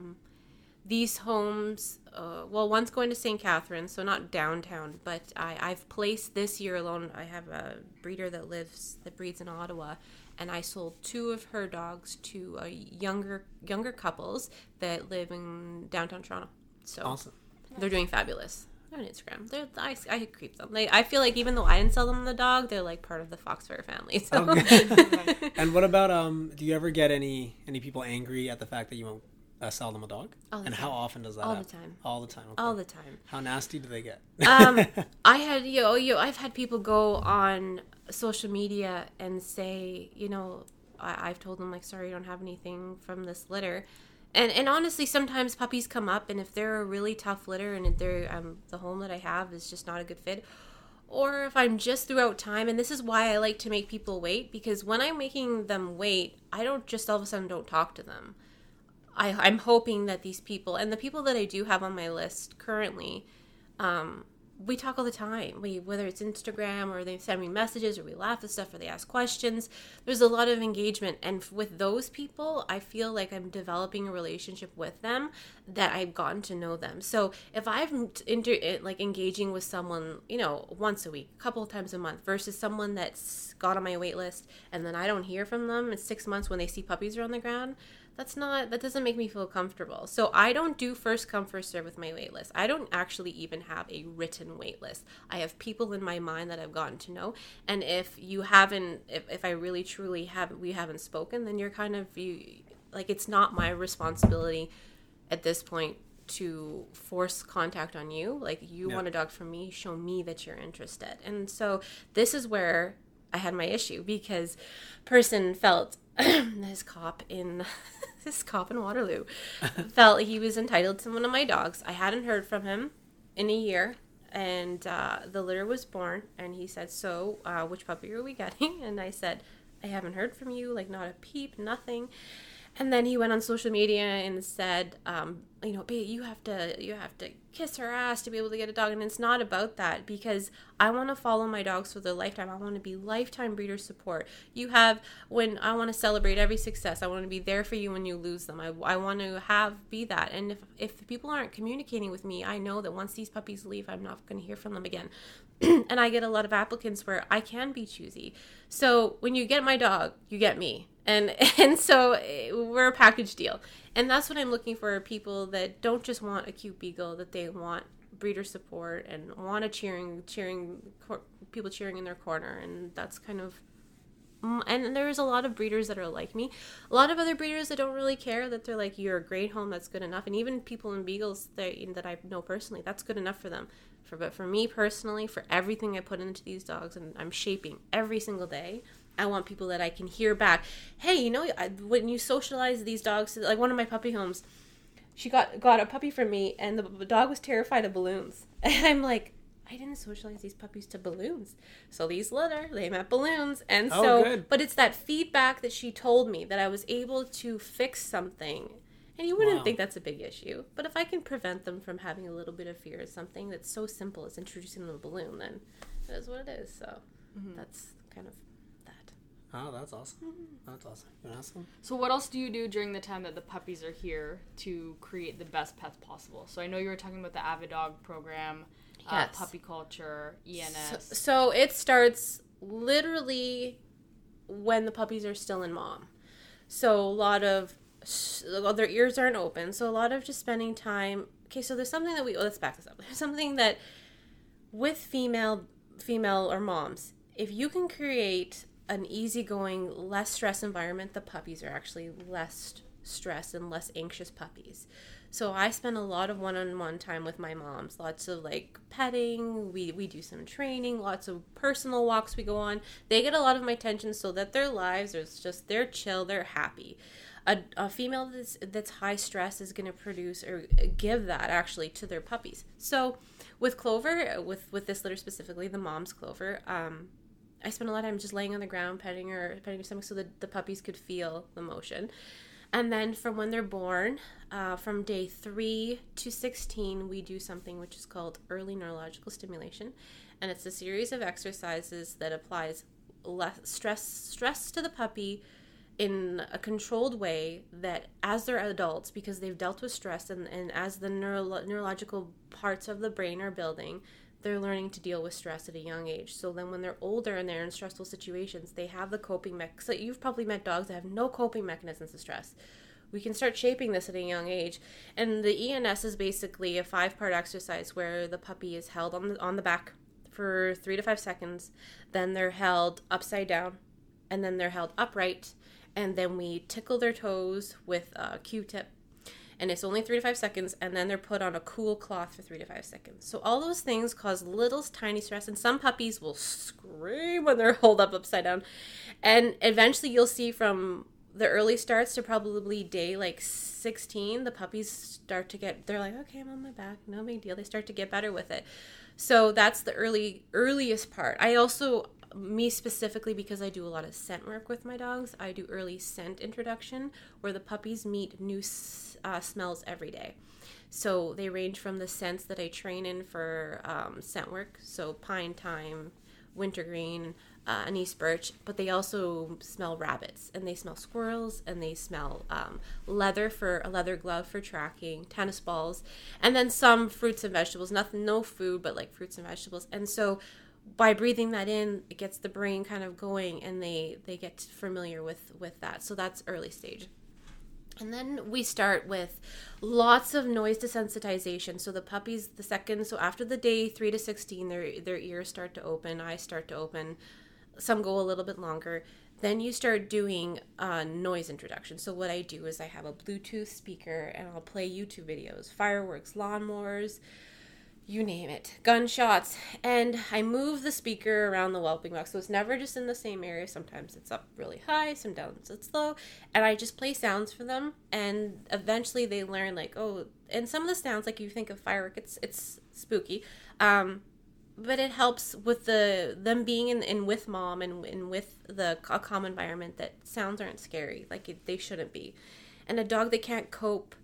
these homes. One's going to St. Catharines, so not downtown, but I've placed this year alone. I have a breeder that breeds in Ottawa, and I sold 2 of her dogs to younger couples that live in downtown Toronto. So awesome. They're doing fabulous. On Instagram, I creep them. I feel like even though I didn't sell them the dog, they're like part of the Foxfire family. So. Okay. And what about do you ever get any people angry at the fact that you won't sell them a dog? And time. How often does that happen? All the time. Okay. All the time. How nasty do they get? I've had people go on social media and say, I've told them sorry, you don't have anything from this litter. And honestly, sometimes puppies come up, and if they're a really tough litter and they're the home that I have is just not a good fit, or if I'm just throughout time, and this is why I like to make people wait, because when I'm making them wait, I don't just all of a sudden don't talk to them. I'm hoping that these people, and the people that I do have on my list currently, we talk all the time. Whether it's Instagram or they send me messages or we laugh at stuff or they ask questions, there's a lot of engagement. And with those people, I feel like I'm developing a relationship with them, that I've gotten to know them. So if I'm engaging with someone, once a week, a couple of times a month, versus someone that's got on my wait list and then I don't hear from them in 6 months when they see puppies are on the ground, that doesn't make me feel comfortable. So I don't do first come, first serve with my wait list. I don't actually even have a written wait list. I have people in my mind that I've gotten to know. And if I really truly we haven't spoken, then you're kind of, like, it's not my responsibility at this point to force contact on you. Like, you want a dog from me, show me that you're interested. And so this is where I had my issue, because person felt this cop in Waterloo felt he was entitled to one of my dogs. I hadn't heard from him in a year, and the litter was born, and he said, so which puppy are we getting? And I said, I haven't heard from you, like, not a peep, nothing. And then he went on social media and said, babe, you have to kiss her ass to be able to get a dog. And it's not about that, because I want to follow my dogs for their lifetime. I want to be lifetime breeder support. When I want to celebrate every success, I want to be there for you when you lose them. I want to be that. And if people aren't communicating with me, I know that once these puppies leave, I'm not going to hear from them again. And I get a lot of applicants where I can be choosy. So when you get my dog, you get me. And so we're a package deal. And that's what I'm looking for, people that don't just want a cute beagle, that they want breeder support and want people cheering in their corner. And that's kind of, and there's a lot of breeders that are like me. A lot of other breeders that don't really care, that they're like, you're a great home, that's good enough. And even people in beagles that I know personally, that's good enough for them. But for me personally, for everything I put into these dogs, and I'm shaping every single day, I want people that I can hear back. Hey, when you socialize these dogs, like one of my puppy homes, she got a puppy from me, and the dog was terrified of balloons. And I'm like, I didn't socialize these puppies to balloons. So these litter, they met balloons. And so, but it's that feedback that she told me that I was able to fix something. And you wouldn't think that's a big issue. But if I can prevent them from having a little bit of fear of something that's so simple as introducing them to a balloon, then it is what it is. So that's kind of that. Oh, that's awesome. That's awesome. You want to ask them? So what else do you do during the time that the puppies are here to create the best pets possible? So I know you were talking about the Avid Dog program, Yes. puppy culture, ENS. So it starts literally when the puppies are still in mom. So a lot of their ears aren't open. So a lot of just spending time. Okay, so there's something that let's back this up. There's something that with female or moms, if you can create an easygoing, less stress environment, the puppies are actually less stressed and less anxious puppies. So I spend a lot of one-on-one time with my moms, lots of like petting, we do some training, lots of personal walks we go on. They get a lot of my attention so that their lives are just, they're chill, they're happy. A female that's high stress is going to produce or give that actually to their puppies. So with Clover, with this litter specifically, the mom's Clover, I spent a lot of time just laying on the ground, petting her stomach so that the puppies could feel the motion. And then from when they're born, from day 3 to 16, we do something which is called early neurological stimulation. And it's a series of exercises that applies less stress to the puppy in a controlled way, that as they're adults, because they've dealt with stress and as the neurological parts of the brain are building, they're learning to deal with stress at a young age. So then when they're older and they're in stressful situations, they have the coping mechanisms. So you've probably met dogs that have no coping mechanisms to stress. We can start shaping this at a young age. And the ENS is basically a 5-part exercise where the puppy is held on the back for 3 to 5 seconds. Then they're held upside down. And then they're held upright. And then we tickle their toes with a Q-tip. And it's only 3 to 5 seconds, and then they're put on a cool cloth for 3 to 5 seconds. So all those things cause little tiny stress, and some puppies will scream when they're held up upside down. And eventually you'll see from the early starts to probably day like 16, the puppies start to they're like, okay, I'm on my back, no big deal. They start to get better with it. So that's the earliest part. I also, me specifically, because I do a lot of scent work with my dogs, I do early scent introduction where the puppies meet new smells every day. So they range from the scents that I train in for scent work, so pine thyme, wintergreen, anise birch, but they also smell rabbits, and they smell squirrels, and they smell leather, for a leather glove for tracking, tennis balls, and then some fruits and vegetables. No food, but like fruits and vegetables. And so by breathing that in, it gets the brain kind of going, and they get familiar with that. So that's early stage. And then we start with lots of noise desensitization. So the puppies, so after the day 3 to 16, their ears start to open, eyes start to open. Some go a little bit longer. Then you start doing noise introduction. So what I do is I have a Bluetooth speaker and I'll play YouTube videos, fireworks, lawnmowers, you name it, gunshots, and I move the speaker around the whelping box, so it's never just in the same area. Sometimes it's up really high, sometimes it's low, and I just play sounds for them, and eventually they learn, like, oh, and some of the sounds, like you think of firework, it's spooky, but it helps with them being in with mom and with a calm environment, that sounds aren't scary, like they shouldn't be. And a dog that can't cope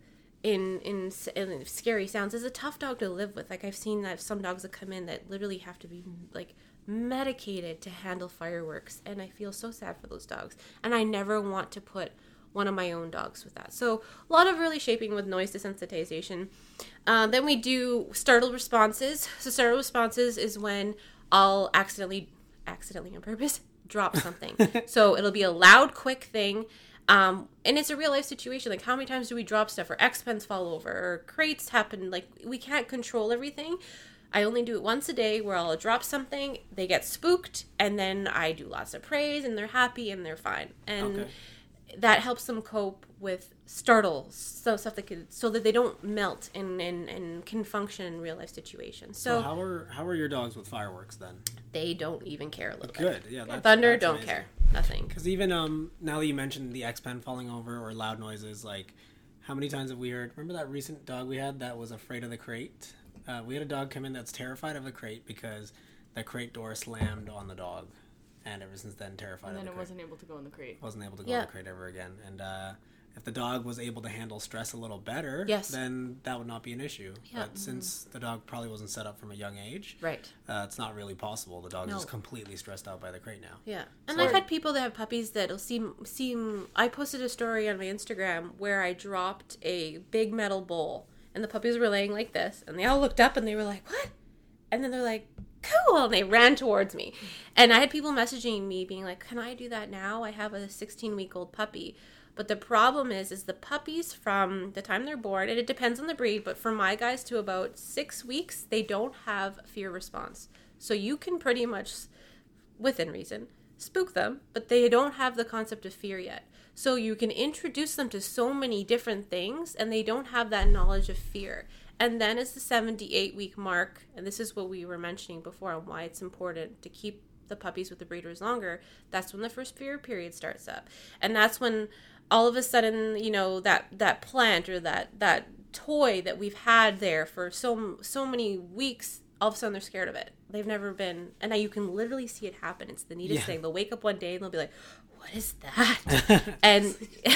in scary sounds is a tough dog to live with. Like, I've seen that some dogs that come in that literally have to be like medicated to handle fireworks, and I feel so sad for those dogs, and I never want to put one of my own dogs with that. So a lot of really shaping with noise desensitization. Then we do startled responses. So startled responses is when I'll accidentally on purpose drop something. So it'll be a loud, quick thing. And it's a real life situation. Like, how many times do we drop stuff, or X-Pens fall over, or crates happen? Like, we can't control everything. I only do it once a day, where I'll drop something, they get spooked, and then I do lots of praise, and they're happy, and they're fine. And that helps them cope with startles, so stuff so that they don't melt and can function in real life situations. So how are your dogs with fireworks then? They don't even care a little bit. Good, yeah. Thunder, that's don't amazing. care. Nothing. Because even now that you mentioned the X-Pen falling over or loud noises, like, how many times have we heard? Remember that recent dog we had that was afraid of the crate? We had a dog come in that's terrified of the crate because the crate door slammed on the dog, and ever since then terrified of the crate. And then it wasn't able to go in the crate. Wasn't able to go in the crate ever again. And if the dog was able to handle stress a little better, then that would not be an issue. Yeah. But since the dog probably wasn't set up from a young age, right, it's not really possible. The dog is completely stressed out by the crate now. Yeah. And I've had people that have puppies that'll seem. I posted a story on my Instagram where I dropped a big metal bowl, and the puppies were laying like this, and they all looked up and they were like, "What?" And then they're like, "Cool," and they ran towards me. And I had people messaging me being like, "Can I do that now? I have a 16-week-old puppy." But the problem is the puppies, from the time they're born, and it depends on the breed, but for my guys to about 6 weeks, they don't have fear response. So you can pretty much, within reason, spook them, but they don't have the concept of fear yet. So you can introduce them to so many different things, and they don't have that knowledge of fear. And then it's the 78-week mark, and this is what we were mentioning before on why it's important to keep the puppies with the breeders longer. That's when the first fear period starts up. And that's when all of a sudden, you know, that plant or that toy that we've had there for so many weeks, all of a sudden they're scared of it. They've never been, and now you can literally see it happen. It's the neatest thing. They'll wake up one day and they'll be like, "What is that?" and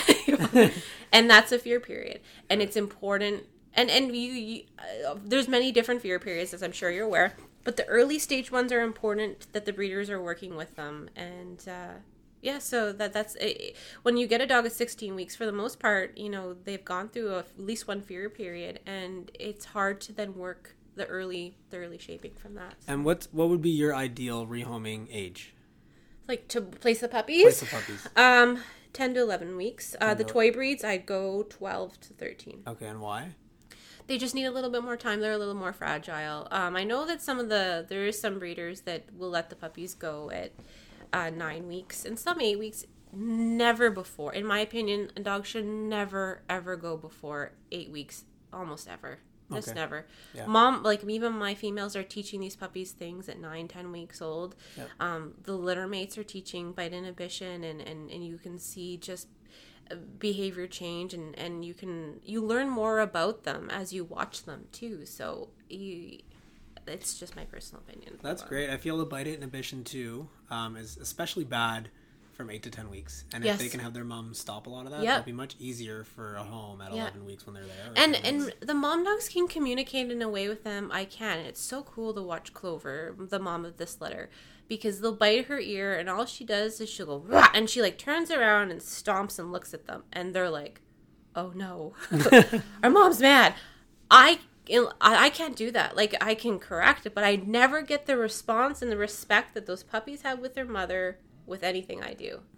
and that's a fear period. And it's important. And you there's many different fear periods, as I'm sure you're aware. But the early stage ones are important, that the breeders are working with them. And so that's it. When you get a dog at 16 weeks, for the most part, you know, they've gone through at least one fear period, and it's hard to then work the early shaping from that. So. And what would be your ideal rehoming age? Like to place the puppies? 10 to 11 weeks. The toy breeds, I'd go 12 to 13. Okay, and why? They just need a little bit more time. They're a little more fragile. I know that there is some breeders that will let the puppies go at 9 weeks and some 8 weeks. Never before. In my opinion, a dog should never, ever go before 8 weeks. Almost ever. Just never. Yeah. Mom, like, even my females are teaching these puppies things at 9-10 weeks old. Yep. The litter mates are teaching bite inhibition, and you can see just behavior change, and you learn more about them as you watch them too. So it's just my personal opinion. That's great. I feel the bite inhibition too is especially bad from 8 to 10 weeks, and if they can have their mom stop a lot of that, that'd be much easier for a home at 11 weeks when they're there. And the mom dogs can communicate in a way with them. I can. It's so cool to watch Clover, the mom of this litter, because they'll bite her ear, and all she does is she'll go, rah, and she like turns around and stomps and looks at them, and they're like, "Oh no, our mom's mad." I can't do that. Like, I can correct it, but I never get the response and the respect that those puppies have with their mother with anything I do.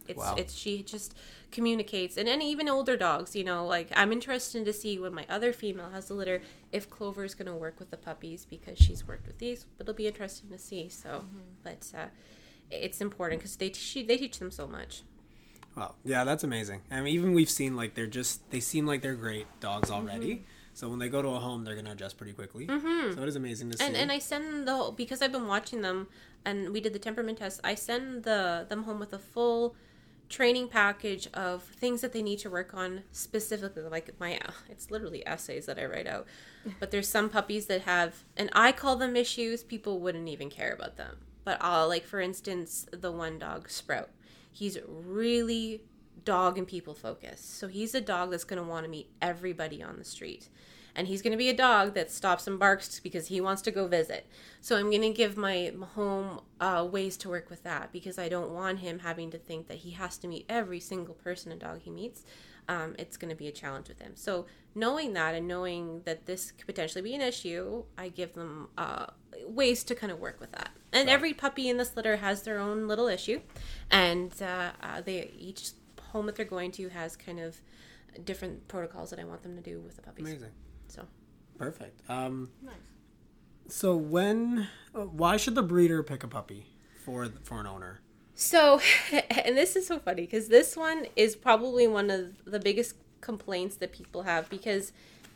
It's she just communicates, and even older dogs, like I'm interested to see when my other female has the litter if Clover's going to work with the puppies because she's worked with these. It'll be interesting to see. So, but it's important because they teach them so much. Well, yeah, that's amazing. I mean, even we've seen like they seem like they're great dogs already. So when they go to a home, they're going to adjust pretty quickly. So it is amazing to see. And I send because I've been watching them, and we did the temperament test, I send them home with a full training package of things that they need to work on specifically. Like it's literally essays that I write out. But there's some puppies that have, and I call them issues, people wouldn't even care about them. But like for instance, the one dog, Sprout. He's really dog and people focused. So he's a dog that's going to want to meet everybody on the street. And he's going to be a dog that stops and barks because he wants to go visit. So I'm going to give my home ways to work with that because I don't want him having to think that he has to meet every single person a dog he meets. It's going to be a challenge with him. So knowing that and knowing that this could potentially be an issue, I give them ways to kind of work with that. And every puppy in this litter has their own little issue. And each home that they're going to has kind of different protocols that I want them to do with the puppies. Amazing. So perfect. Nice. So why should the breeder pick a puppy for an owner? So, and this is so funny because this one is probably one of the biggest complaints that people have because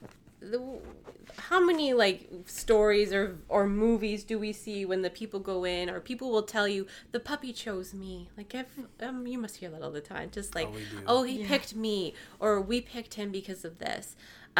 how many like stories or movies do we see when the people go in or people will tell you the puppy chose me? Like you must hear that all the time. Just like, he picked me or we picked him because of this.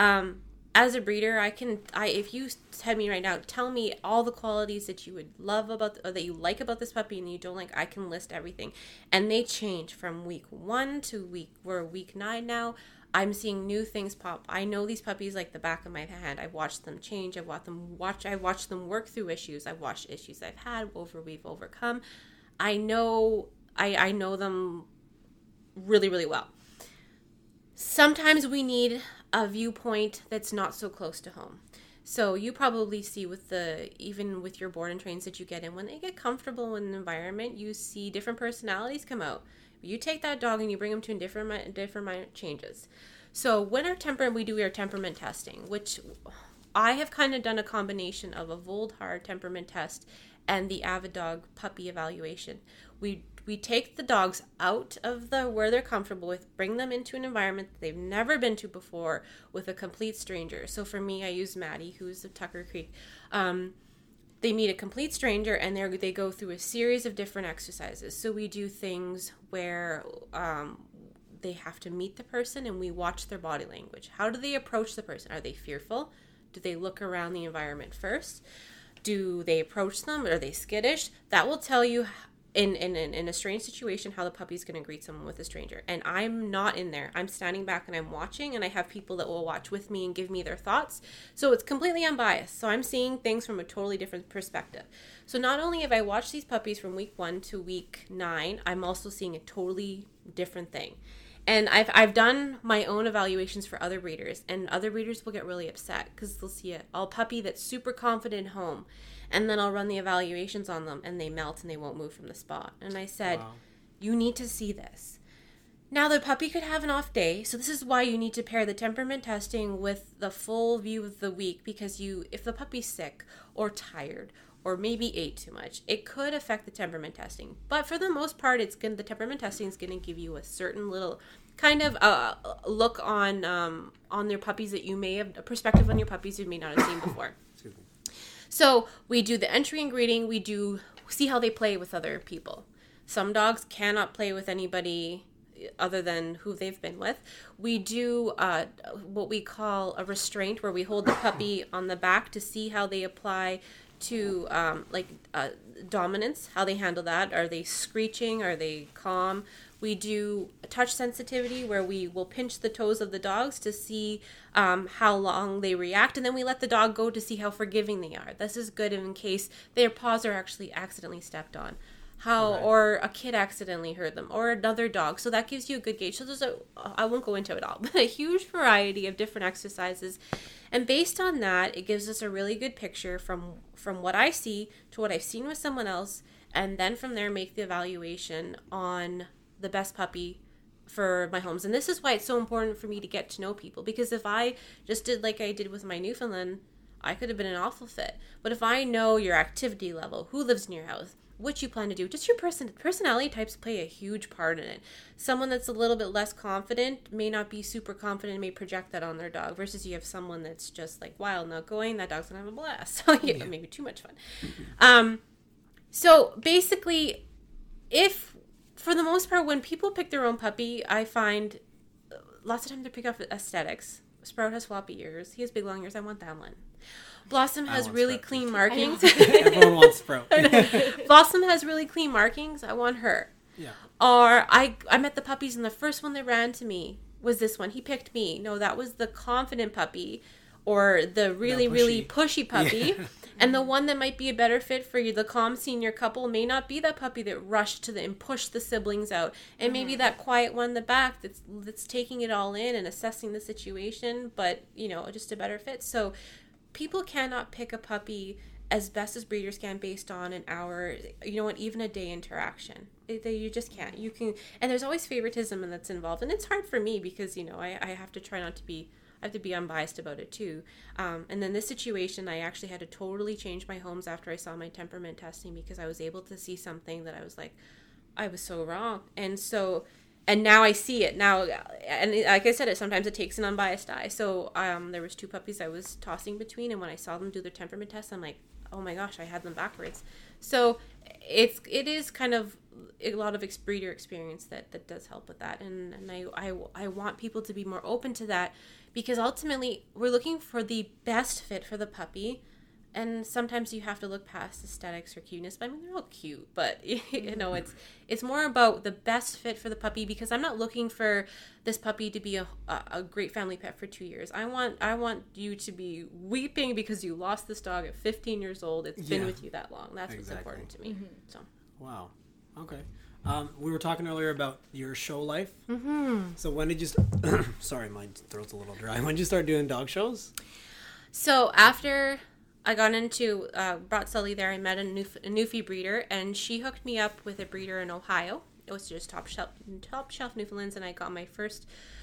As a breeder, if you tell me right now, tell me all the qualities that you would love about, or that you like about this puppy and you don't like, I can list everything. And they change from week 1 to we're week 9 now. I'm seeing new things pop. I know these puppies like the back of my hand. I've watched them change. I've watched them work through issues. I've watched issues I've had, we've overcome. I know them really, really well. Sometimes we need a viewpoint that's not so close to home. So you probably see even with your board and trains that you get in, when they get comfortable in an environment, you see different personalities come out. You take that dog and you bring them to a different changes. So when we do our temperament testing, which I have kind of done a combination of a Voldhar temperament test and the Avid Dog puppy evaluation. We take the dogs out of where they're comfortable with, bring them into an environment that they've never been to before with a complete stranger. So for me, I use Maddie, who's of Tucker Creek. They meet a complete stranger and they go through a series of different exercises. So we do things where they have to meet the person and we watch their body language. How do they approach the person? Are they fearful? Do they look around the environment first? Do they approach them? Are they skittish? That will tell you in a strange situation how the puppy's going to greet someone with a stranger. And I'm not in there. I'm standing back and I'm watching, and I have people that will watch with me and give me their thoughts. So it's completely unbiased. So I'm seeing things from a totally different perspective. So not only have I watched these puppies from week 1 to week 9, I'm also seeing a totally different thing. And I've done my own evaluations for other breeders, and other breeders will get really upset because they'll see a puppy that's super confident home, and then I'll run the evaluations on them, and they melt and they won't move from the spot. And I said, wow. You need to see this. Now, the puppy could have an off day, so this is why you need to pair the temperament testing with the full view of the week, because if the puppy's sick or tired or maybe ate too much, it could affect the temperament testing. But for the most part, the temperament testing is going to give you a certain little kind of look on their puppies that you may have, a perspective on your puppies you may not have seen before. Excuse me. So we do the entry and greeting. We do see how they play with other people. Some dogs cannot play with anybody other than who they've been with. We do what we call a restraint, where we hold the puppy on the back to see how they apply to dominance, how they handle that. Are they screeching? Are they calm? We do a touch sensitivity, where we will pinch the toes of the dogs to see how long they react, and then we let the dog go to see how forgiving they are. This is good in case their paws are actually accidentally stepped on. Or a kid accidentally hurt them, or another dog. So that gives you a good gauge. So I won't go into it all, but a huge variety of different exercises. And based on that, it gives us a really good picture from what I see to what I've seen with someone else. And then from there, make the evaluation on the best puppy for my homes. And this is why it's so important for me to get to know people, because if I just did like I did with my Newfoundland, I could have been an awful fit. But if I know your activity level, who lives in your house, what you plan to do, just your personality types play a huge part in it. Someone that's a little bit less confident may not be super confident, may project that on their dog, versus you have someone that's just like wild and outgoing, that dog's gonna have a blast. So yeah, maybe too much fun. So basically, if for the most part, when people pick their own puppy, I find lots of times they pick up aesthetics. Sprout has floppy ears. He has big long ears. I want that one. Blossom has really Sprout clean markings. Everyone wants Sprout. Blossom has really clean markings. I want her. Yeah. Or I met the puppies, and the first one that ran to me was this one. He picked me. No, that was the confident puppy, or the really pushy puppy. Yeah. And the one that might be a better fit for you, the calm senior couple, may not be that puppy that rushed to and pushed the siblings out. And maybe that quiet one in the back that's taking it all in and assessing the situation, but, just a better fit. So people cannot pick a puppy as best as breeders can based on an hour, even a day interaction. You just can't. You can, and there's always favoritism that's involved. And it's hard for me because, I have to try not to be... I have to be unbiased about it too. And then this situation, I actually had to totally change my homes after I saw my temperament testing, because I was able to see something that I was like, I was so wrong. And now I see it now. And like I said, sometimes it takes an unbiased eye. So there was 2 puppies I was tossing between. And when I saw them do their temperament test, I'm like, oh my gosh, I had them backwards. So it is kind of a lot of breeder experience that does help with that. And I want people to be more open to that, because ultimately we're looking for the best fit for the puppy. And sometimes you have to look past aesthetics or cuteness. I mean, they're all cute, but it's more about the best fit for the puppy, because I'm not looking for this puppy to be a great family pet for 2 years. I want you to be weeping because you lost this dog at 15 years old. It's been with you that long. That's what's important to me. Mm-hmm. So. Wow. Okay. We were talking earlier about your show life. Mm-hmm. So when did you... Sorry, my throat's a little dry. When did you start doing dog shows? So after I got into... brought Sully there, I met a Newfie breeder, and she hooked me up with a breeder in Ohio. It was just top shelf Newfoundlands, and I got my first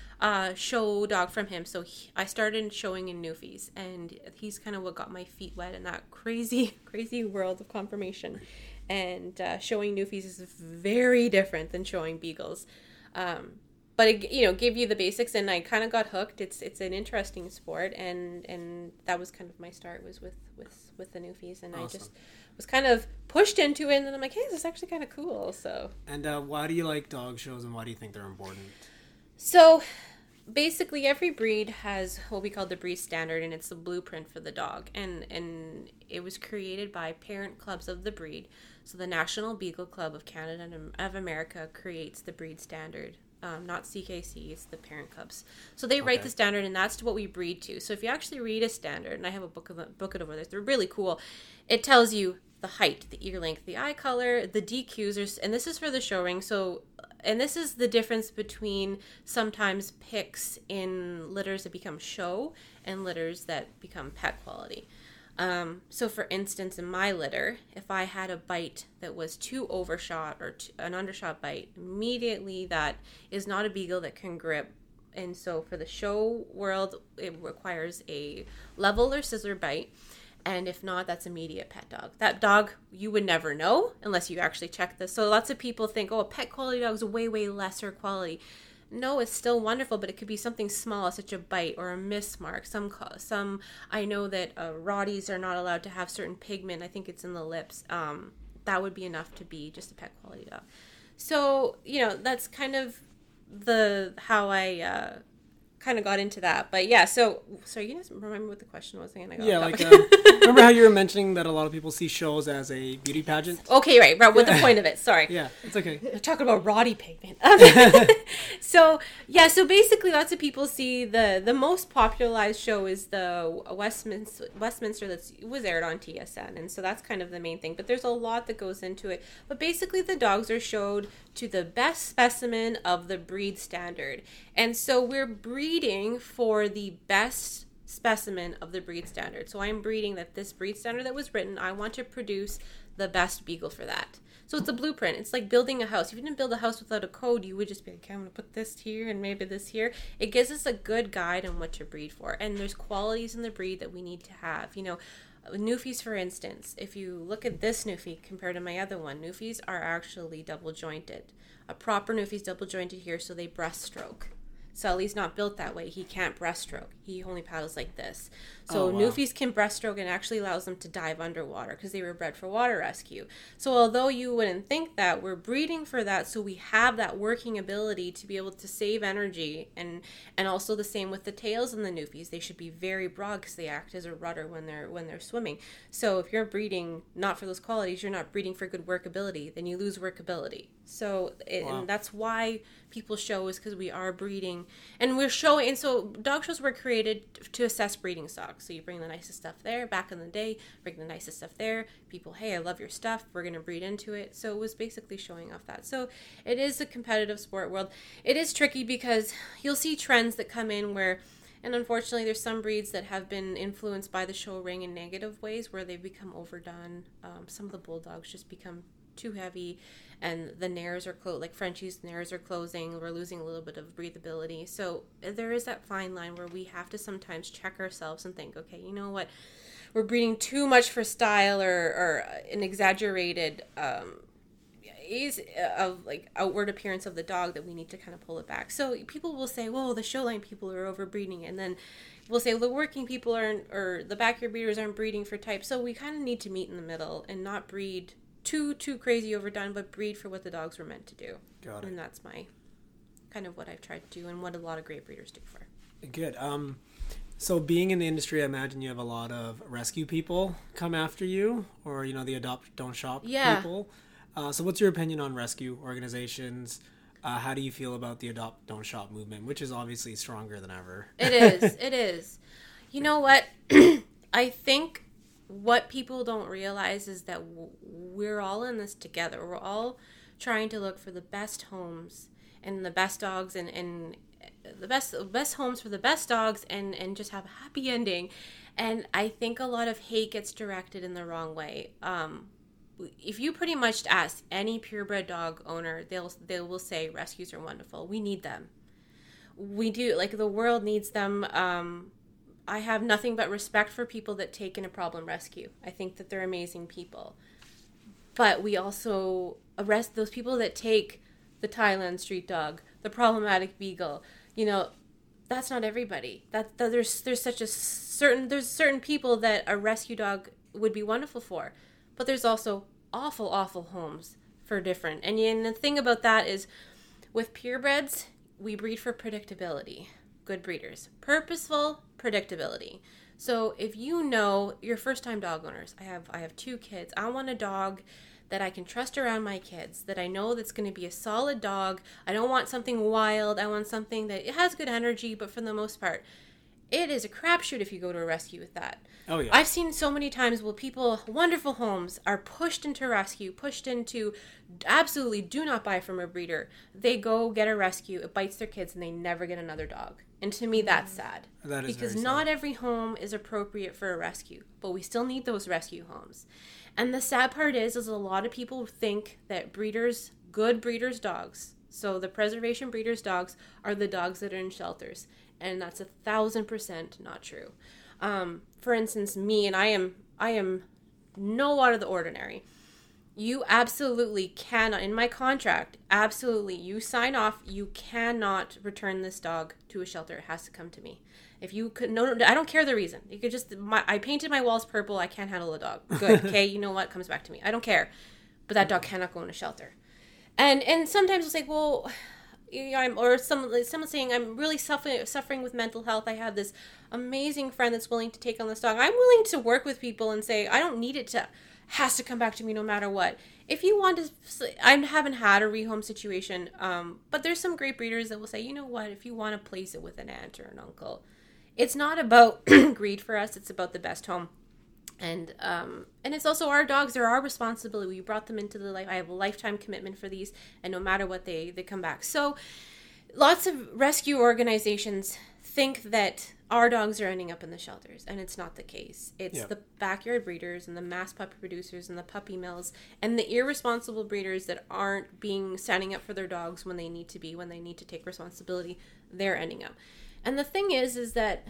show dog from him. So I started showing in Newfies, and he's kind of what got my feet wet in that crazy, crazy world of conformation. And showing Newfies is very different than showing Beagles. But it give you the basics, and I kind of got hooked. It's an interesting sport, and that was kind of my start, was with the Newfies, and awesome. I just was kind of pushed into it, and then I'm like, hey, this is actually kind of cool. So. And why do you like dog shows, and why do you think they're important? So basically every breed has what we call the breed standard, and it's the blueprint for the dog, and it was created by parent clubs of the breed. So the National Beagle Club of Canada and of America creates the breed standard, not CKC, it's the parent clubs. So they write the standard, and that's what we breed to. So if you actually read a standard, and I have a book it over there, they're really cool. It tells you the height, the ear length, the eye color, the DQs, and this is for the show ring. So, and this is the difference between sometimes picks in litters that become show and litters that become pet quality. So for instance, in my litter, if I had a bite that was too overshot or an undershot bite, immediately that is not a beagle that can grip. And so for the show world, it requires a level or scissor bite. And if not, that's immediate pet dog. That dog, you would never know unless you actually check this. So lots of people think, a pet quality dog is way, way lesser quality. No, it's still wonderful, but it could be something small, such a bite or a mismark. Some I know that Rotties are not allowed to have certain pigment. I think it's in the lips. That would be enough to be just a pet quality dog. So, that's kind of how I kind of got into that. But yeah, so you guys remember what the question was again? Remember how you were mentioning that a lot of people see shows as a beauty pageant? Okay, right, with the point of it. Sorry. Yeah, it's okay. We're talking about Rottie pigment. So basically lots of people see the most popularized show is the Westminster that was aired on TSN, and so that's kind of the main thing. But there's a lot that goes into it. But basically the dogs are showed to the best specimen of the breed standard. And so we're breeding for the best specimen of the breed standard. So I'm breeding that this breed standard that was written, I want to produce the best beagle for that. So it's a blueprint. It's like building a house. If you didn't build a house without a code, you would just be like, okay, I'm going to put this here and maybe this here. It gives us a good guide on what to breed for. And there's qualities in the breed that we need to have. You know, Newfies, for instance, if you look at this Newfie compared to my other one, Newfies are actually double jointed. A proper Newfie's double jointed here, so they breaststroke. Sully's not built that way. He can't breaststroke. He only paddles like this. So Newfies can breaststroke, and actually allows them to dive underwater because they were bred for water rescue. So although you wouldn't think that, we're breeding for that, so we have that working ability to be able to save energy. And also the same with the tails in the Newfies. They should be very broad because they act as a rudder when they're swimming. So if you're breeding not for those qualities, you're not breeding for good workability, then you lose workability. So and that's why people show is because we are breeding, and we're showing. And so dog shows were created to assess breeding stock. So you bring the nicest stuff there. Back in the day, bring the nicest stuff there. People, hey, I love your stuff. We're going to breed into it. So it was basically showing off that. So it is a competitive sport world. It is tricky because you'll see trends that come in where, and unfortunately, there's some breeds that have been influenced by the show ring in negative ways where they've become overdone. Some of the bulldogs just become too heavy, and the nares are like Frenchie's nares are closing. We're losing a little bit of breathability. So there is that fine line where we have to sometimes check ourselves and think, okay, you know what, we're breeding too much for style or an exaggerated like outward appearance of the dog that we need to kind of pull it back. So people will say, well, the show line people are overbreeding, and then we'll say, well, the working people or the backyard breeders aren't breeding for type. So we kind of need to meet in the middle and not breed too crazy overdone, but breed for what the dogs were meant to do. Got it. And that's my kind of what I've tried to do and what a lot of great breeders do for. Good. So being in the industry, I imagine you have a lot of rescue people come after you, or, you know, the adopt, don't shop people. So what's your opinion on rescue organizations? How do you feel about the adopt, don't shop movement, which is obviously stronger than ever? It is. It is. You know what? I think what people don't realize is that we're all in this together. We're all trying to look for the best homes and the best dogs and the best homes for the best dogs and just have a happy ending. And I think a lot of hate gets directed in the wrong way. If you pretty much ask any purebred dog owner, they will say rescues are wonderful. We need them. We do. Like, the world needs them. I have nothing but respect for people that take in a problem rescue. I think that they're amazing people. But we also arrest those people that take the Thailand street dog, the problematic beagle. You know, that's not everybody. There's certain people that a rescue dog would be wonderful for. But there's also awful, awful homes for different. And the thing about that is, with purebreds, we breed for predictability. Good breeders. Purposeful predictability. So if you know, you're first-time dog owners, I have 2 kids. I want a dog that I can trust around my kids, that I know that's going to be a solid dog. I don't want something wild. I want something that it has good energy, but for the most part, it is a crapshoot if you go to a rescue with that. Oh, yeah. I've seen so many times where people, wonderful homes, are pushed into rescue, pushed into absolutely do not buy from a breeder. They go get a rescue, it bites their kids, and they never get another dog. And to me, that's sad. That is because not every home is appropriate for a rescue, but we still need those rescue homes. And the sad part is a lot of people think that breeders, good breeders' dogs, so the preservation breeders' dogs, are the dogs that are in shelters. And that's 1,000% not true. For instance, me, and I am no out of the ordinary. You absolutely cannot, in my contract, absolutely, you sign off, you cannot return this dog to a shelter. It has to come to me. If you could, no, I don't care the reason. You could just, I painted my walls purple, I can't handle a dog. Good, okay, you know what, comes back to me. I don't care. But that dog cannot go in a shelter. And sometimes it's like, well, you know, or someone saying, I'm really suffering with mental health. I have this amazing friend that's willing to take on this dog. I'm willing to work with people and say, I don't need it to, has to come back to me no matter what. If you want to, I haven't had a rehome situation, but there's some great breeders that will say, you know what, if you want to place it with an aunt or an uncle, it's not about greed for us, it's about the best home. And it's also our dogs. They're our responsibility. We brought them into the life. I have a lifetime commitment for these, and no matter what, they come back. So lots of rescue organizations think that our dogs are ending up in the shelters, and it's not the case. It's Yeah. the backyard breeders and the mass puppy producers and the puppy mills and the irresponsible breeders that aren't standing up for their dogs when they need to be, when they need to take responsibility. They're ending up. And the thing is that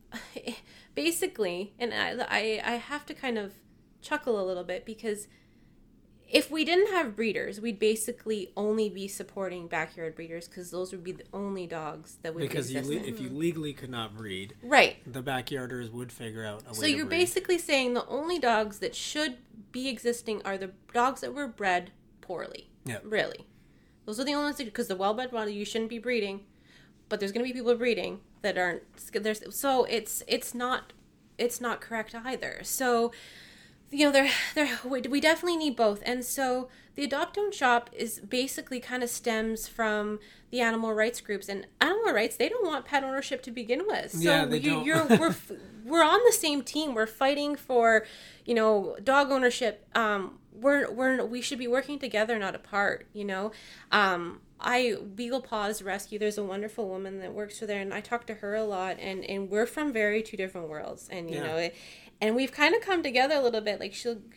basically, and I have to kind of chuckle a little bit, because if we didn't have breeders, we'd basically only be supporting backyard breeders, because those would be the only dogs that would Because be existing. if you legally could not breed, Right. the backyarders would figure out a way So to you're breed. basically saying the only dogs that should be existing are the dogs that were bred poorly. Yeah. Really. Those are the only ones, because the well-bred one, you shouldn't be breeding, but there's going to be people breeding that aren't. So it's not correct either. So, you know, we definitely need both. And so the Adopt Don't Shop is basically kind of stems from the animal rights groups, and animal rights, they don't want pet ownership to begin with. So Yeah, they don't. we're on the same team. We're fighting for, you know, dog ownership. We should be working together, not apart, you know. Beagle Paws Rescue, there's a wonderful woman that works for there, and I talk to her a lot, and we're from two different worlds, and you know, and we've kind of come together a little bit. Like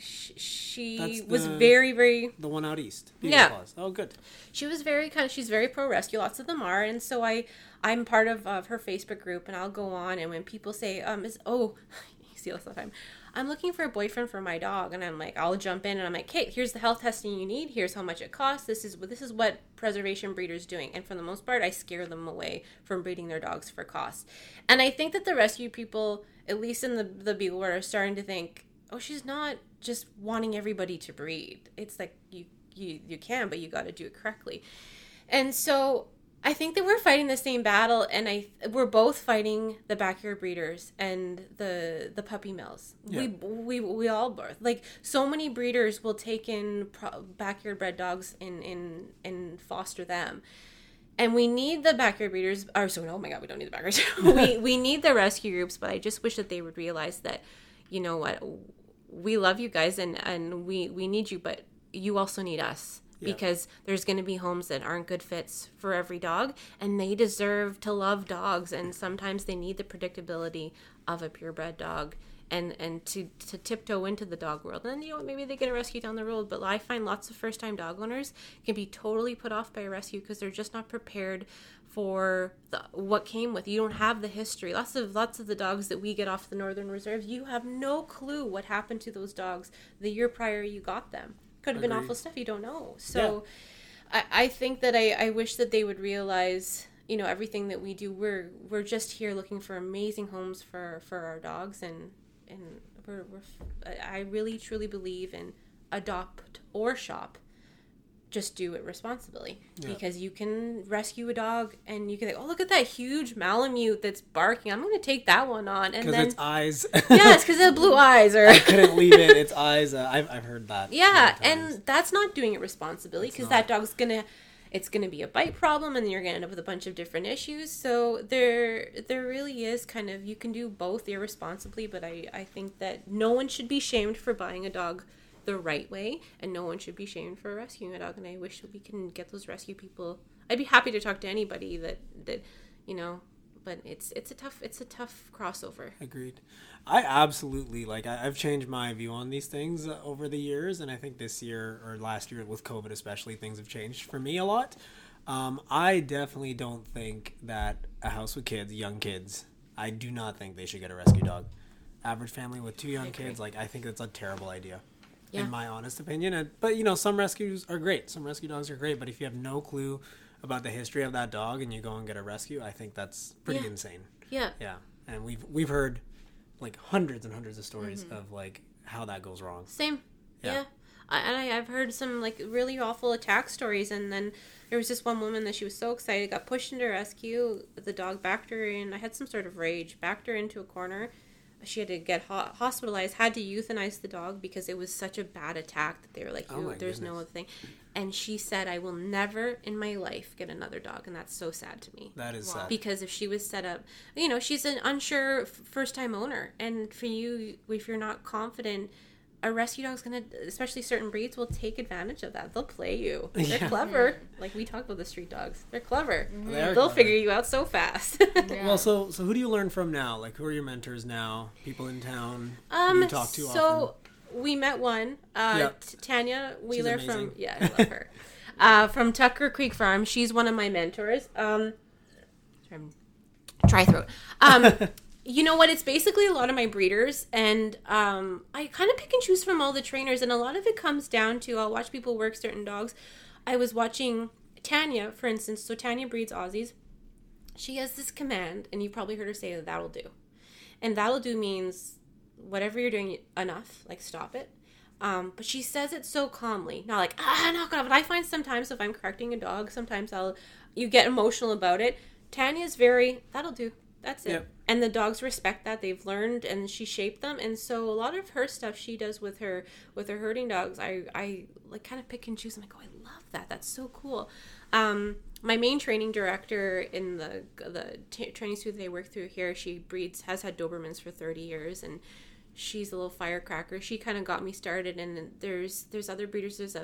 she was very, very, the one out east. Beagle Yeah. Paws. Oh, good. she was very she's very pro rescue. Lots of them are, and so I'm part of her Facebook group, and I'll go on, and when people say you see this all the time, I'm looking for a boyfriend for my dog, and I'm like, I'll jump in and I'm like, hey, here's the health testing you need, here's how much it costs, this is what preservation breeders doing. And for the most part, I scare them away from breeding their dogs for cost. And I think that the rescue people, at least in the Beagle world, are starting to think, oh, she's not just wanting everybody to breed. It's like you can, but you got to do it correctly. And so I think that we're fighting the same battle, and we're both fighting the backyard breeders and the puppy mills. Yeah. We all both, like, so many breeders will take in backyard bred dogs and foster them. And we need the backyard breeders. Oh my God, we don't need the backyard. we need the rescue groups, but I just wish that they would realize that, you know what, we love you guys and we need you, but you also need us. Yeah. Because there's going to be homes that aren't good fits for every dog, and they deserve to love dogs, and sometimes they need the predictability of a purebred dog and to tiptoe into the dog world. And then, you know, maybe they get a rescue down the road, but I find lots of first-time dog owners can be totally put off by a rescue because they're just not prepared for what came with. You don't have the history. Lots of the dogs that we get off the Northern Reserves, you have no clue what happened to those dogs the year prior you got them. Could have been awful stuff you don't know. So yeah. I think that I wish that they would realize, you know, everything that we do, we're just here looking for amazing homes for our dogs, and I really truly believe in adopt or shop. Just do it responsibly, because you can rescue a dog and you can think, oh, look at that huge Malamute that's barking. I'm going to take that one on, and then its eyes. Yes, because it had blue eyes. Or I couldn't leave it. Its eyes. I've heard that. Yeah, and that's not doing it responsibly, because that dog's it's gonna be a bite problem, and then you're gonna end up with a bunch of different issues. So there really is kind of, you can do both irresponsibly, but I think that no one should be shamed for buying a dog the right way, and no one should be shamed for rescuing a dog. And I wish that we can get those rescue people. I'd be happy to talk to anybody that you know, but it's a tough crossover. Agreed. I absolutely, like, I've changed my view on these things over the years, and I think this year or last year with COVID especially, things have changed for me a lot. I definitely don't think that a house with kids, young kids, I do not think they should get a rescue dog. Average family with 2 young kids, like, I think that's a terrible idea. Yeah. In my honest opinion. But, you know, some rescues are great. Some rescue dogs are great. But if you have no clue about the history of that dog and you go and get a rescue, I think that's pretty insane. Yeah. Yeah. And we've heard, like, hundreds and hundreds of stories of, like, how that goes wrong. Same. Yeah. I've heard some, like, really awful attack stories. And then there was this one woman that she was so excited, got pushed into rescue. The dog backed her in. I had some sort of rage. Backed her into a corner. She had to get hospitalized, had to euthanize the dog because it was such a bad attack that they were like, there's no other thing. And she said, I will never in my life get another dog. And that's so sad to me. That is sad. Because if she was set up, you know, she's an unsure first-time owner. And for you, if you're not confident a rescue dog's gonna, especially certain breeds, will take advantage of that. They'll play you. They're clever. Like we talked about the street dogs. They're clever. They'll figure you out so fast. Well, so who do you learn from now? Like, who are your mentors now? People in town who you talk to often? So we met one, Tanya Wheeler from, I love her, from Tucker Creek Farm. She's one of my mentors. Dry throat. You know what? It's basically a lot of my breeders, and I kind of pick and choose from all the trainers, and a lot of it comes down to I'll watch people work certain dogs. I was watching Tanya, for instance. So Tanya breeds Aussies. She has this command, and you've probably heard her say that that'll do. And that'll do means whatever you're doing, enough, like stop it. But she says it so calmly, not like, knock it off. But I find sometimes if I'm correcting a dog, sometimes you get emotional about it. Tanya's that'll do. That's it. Yep. And the dogs respect that. They've learned, and she shaped them. And so a lot of her stuff she does with her herding dogs, I like kind of pick and choose. I'm like, oh, I love that. That's so cool. My main training director in the training school that I work through here, she has had Dobermans for 30 years, and she's a little firecracker. She kind of got me started. And there's other breeders. There's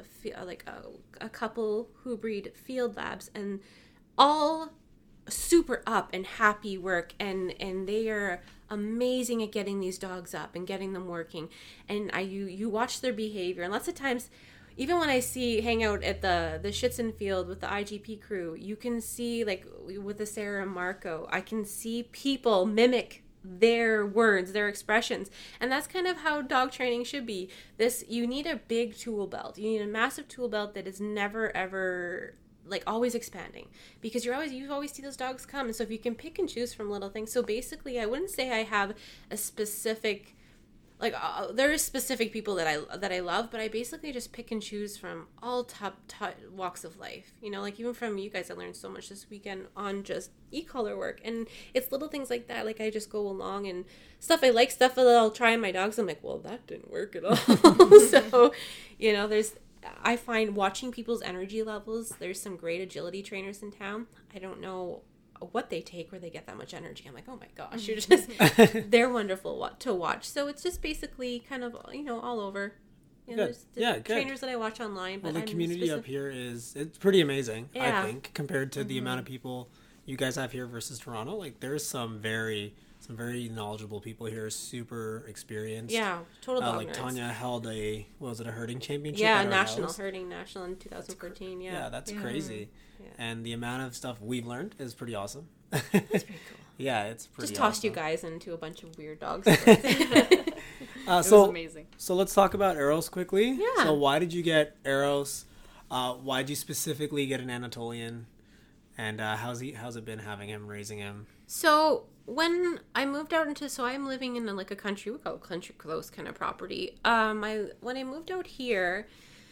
a couple who breed field labs, and all super up and happy work, and they are amazing at getting these dogs up and getting them working. And you watch their behavior, and lots of times, even when I hang out at the Schützen field with the IGP crew, you can see, like with the Sarah and Marco, I can see people mimic their words, their expressions. And that's kind of how dog training should be. You need a big tool belt. You need a massive tool belt that is never ever like always expanding, because you always see those dogs come. And so if you can pick and choose from little things, so basically I wouldn't say I have a specific, like there is specific people that I love, but I basically just pick and choose from all top walks of life. You know, like even from you guys, I learned so much this weekend on just e-collar work, and it's little things like that. Like I just go along and stuff I like, stuff that I'll try on my dogs. I'm like, well, that didn't work at all. So, you know, I find watching people's energy levels, there's some great agility trainers in town. I don't know what they take where they get that much energy. I'm like, oh my gosh, they're wonderful to watch. So it's just basically kind of, you know, all over. You know, good. Trainers that I watch online. But the community up here it's pretty amazing, I think, compared to the amount of people you guys have here versus Toronto. Like there's some very knowledgeable people here, super experienced. Yeah, total dog like nerds. Tanya held a herding championship? Yeah, national in 2014. Yeah, that's crazy. Yeah. And the amount of stuff we've learned is pretty awesome. That's pretty cool. Yeah, it's pretty Just tossed you guys into a bunch of weird dogs. It was amazing. So let's talk about Eros quickly. Yeah. So why did you get Eros? Why did you specifically get an Anatolian? And how's it been having him, raising him? So when I moved out I'm living in a country, we call it country close kind of property. When I moved out here,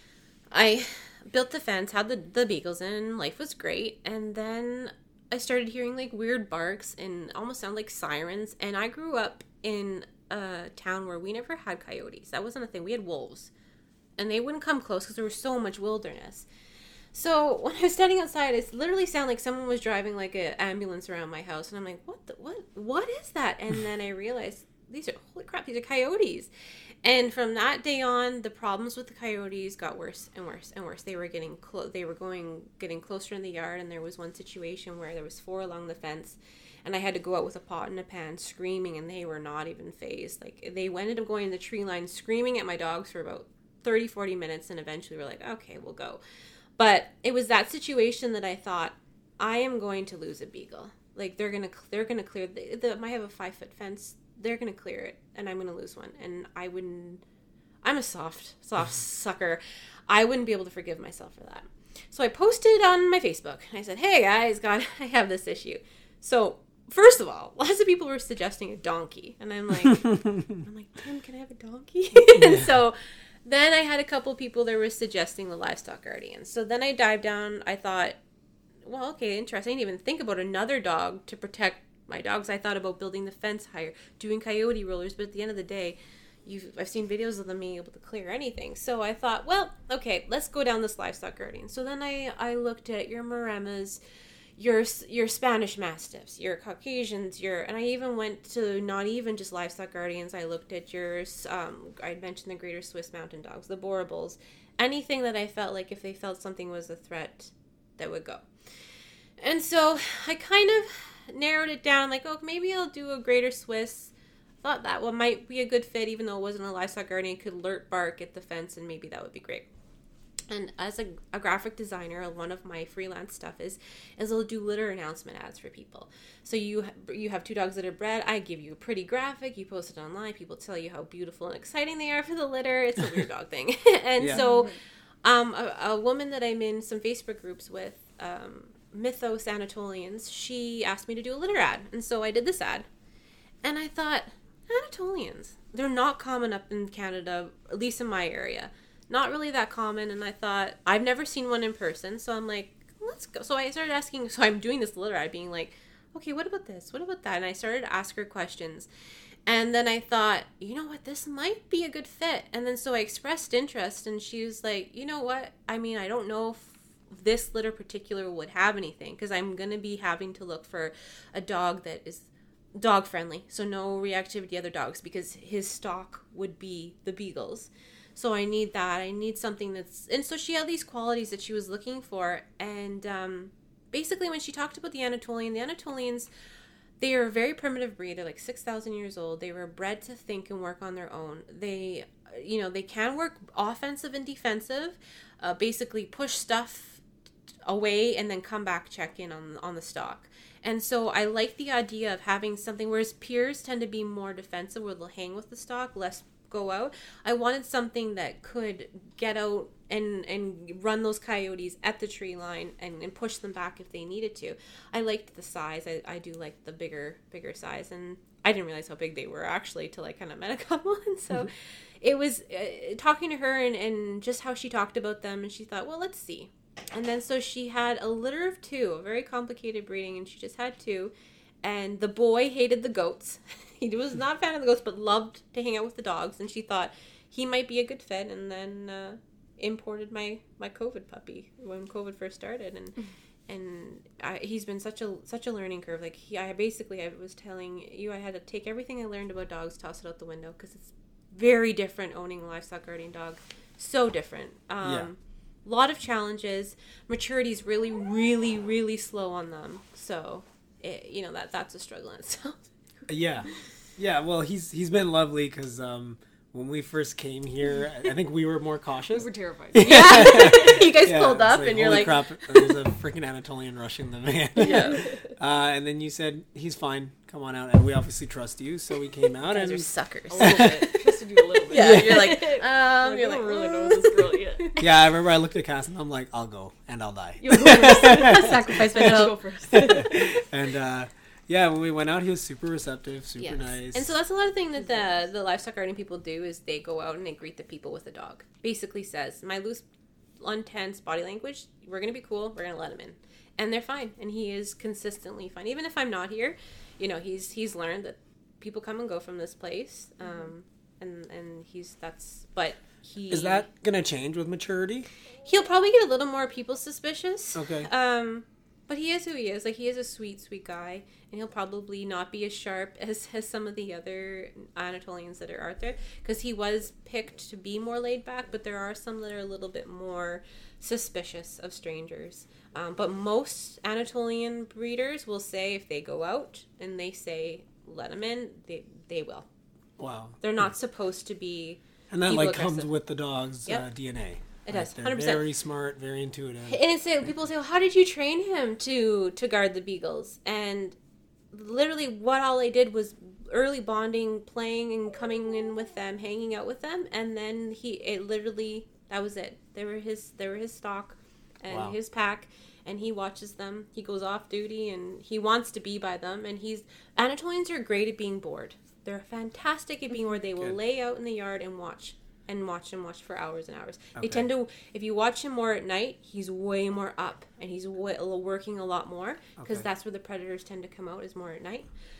I built the fence, had the beagles in, life was great. And then I started hearing like weird barks and almost sound like sirens. And I grew up in a town where we never had coyotes. That wasn't a thing. We had wolves, and they wouldn't come close because there was so much wilderness. So when I was standing outside, it literally sounded like someone was driving like an ambulance around my house. And I'm like, what is that? And then I realized, holy crap, these are coyotes. And from that day on, the problems with the coyotes got worse and worse and worse. They were getting closer in the yard. And there was one situation where there was 4 along the fence, and I had to go out with a pot and a pan screaming, and they were not even fazed. Like they ended up going in the tree line screaming at my dogs for about 30-40 minutes, and eventually we're like, okay, we'll go. But it was that situation that I thought, I am going to lose a beagle. Like they're gonna clear I have a 5-foot fence. They're gonna clear it, and I'm gonna lose one. And I'm a soft sucker. I wouldn't be able to forgive myself for that. So I posted on my Facebook, and I said, hey guys, I have this issue. So first of all, lots of people were suggesting a donkey, and I'm like, Tim, can I have a donkey? And so then I had a couple people that were suggesting the livestock guardian. So then I dived down. I thought, well, okay, interesting. I didn't even think about another dog to protect my dogs. I thought about building the fence higher, doing coyote rollers. But at the end of the day, I've seen videos of them being able to clear anything. So I thought, well, okay, let's go down this livestock guardian. So then I looked at your Maremas, your Spanish Mastiffs, your Caucasians, and I even went to not even just livestock guardians. I looked at I mentioned the Greater Swiss Mountain Dogs, the Borables, anything that I felt like if they felt something was a threat, that would go. And so I kind of narrowed it down, like, oh, maybe I'll do a Greater Swiss. Thought that one might be a good fit, even though it wasn't a livestock guardian. It could alert bark at the fence, and maybe that would be great. And as a graphic designer, one of my freelance stuff is I'll do litter announcement ads for people. So you have 2 dogs that are bred. I give you a pretty graphic. You post it online. People tell you how beautiful and exciting they are for the litter. It's a weird dog thing. And so a woman that I'm in some Facebook groups with, Mythos Anatolians, she asked me to do a litter ad. And so I did this ad. And I thought, Anatolians, they're not common up in Canada, at least in my area. Not really that common, and I thought, I've never seen one in person, so I'm like, let's go. So I started asking, so I'm doing this litter ad, being like, okay, what about this? What about that? And I started to ask her questions. And then I thought, you know what, this might be a good fit. And then so I expressed interest, and she was like, you know what, I mean, I don't know if this litter particular would have anything, because I'm going to be having to look for a dog that is dog friendly, so no reactivity to other dogs, because his stock would be the Beagles. So I need that. I need something that's... And so she had these qualities that she was looking for. And basically when she talked about the Anatolians, they are a very primitive breed. They're like 6,000 years old. They were bred to think and work on their own. They can work offensive and defensive, basically push stuff away and then come back, check in on the stock. And so I like the idea of having something, whereas peers tend to be more defensive, where they'll hang with the stock, less go out. I wanted something that could get out and run those coyotes at the tree line and push them back if they needed to. I liked the size. I do like the bigger size, and I didn't realize how big they were actually till I kind of met a couple. And so it was talking to her and just how she talked about them, and she thought, well, let's see. And then so she had a litter of 2, a very complicated breeding, and she just had 2. And the boy hated the goats. He was not a fan of the goats, but loved to hang out with the dogs. And she thought he might be a good fit. And then imported my COVID puppy when COVID first started. And he's been such a learning curve. Like I was telling you, I had to take everything I learned about dogs, toss it out the window, because it's very different owning a livestock guardian dog. So different. Lot of challenges. Maturity's really, really, really slow on them. So... that's a struggle in itself. Yeah. Well, he's been lovely, because when we first came here, I think we were more cautious. We were terrified. Yeah, you guys pulled up, and you're like, crap, there's a freaking Anatolian rushing the van. Yeah. And then you said, he's fine, come on out, and we obviously trust you, so we came out. You guys and are suckers. A little bit. Just to do a little bit. Yeah, you're like, I don't really know this girl yet. Yeah, I remember I looked at Cass and I'm like, I'll go and I'll die. You'll go first. Sacrifice Go myself. first. And when we went out, he was super receptive, super nice. And so that's a lot of thing that the livestock guardian people do, is they go out and they greet the people with the dog. Basically says, my loose, intense body language, we're going to be cool, we're going to let him in. And they're fine. And he is consistently fine. Even if I'm not here, he's learned that people come and go from this place. Is that going to change with maturity? He'll probably get a little more people suspicious. Okay. But he is who he is. Like, he is a sweet, sweet guy. And he'll probably not be as sharp as some of the other Anatolians that are out there. Because he was picked to be more laid back. But there are some that are a little bit more suspicious of strangers. But most Anatolian breeders will say, if they go out and they say, let them in, they will. Wow. They're not supposed to be... And that aggressive. Comes with the dog's DNA. It does, They're 100%. very smart, very intuitive. And people say, well, how did you train him to guard the Beagles? And literally what all I did was early bonding, playing and coming in with them, hanging out with them. And then that was it. They were his stock and his pack. And he watches them. He goes off duty and he wants to be by them. And Anatolians are great at being bored. They're fantastic at being bored. They will lay out in the yard and watch for hours and hours. Okay. They tend to, if you watch him more at night, he's way more up and he's working a lot more, because that's where the predators tend to come out, is more at night.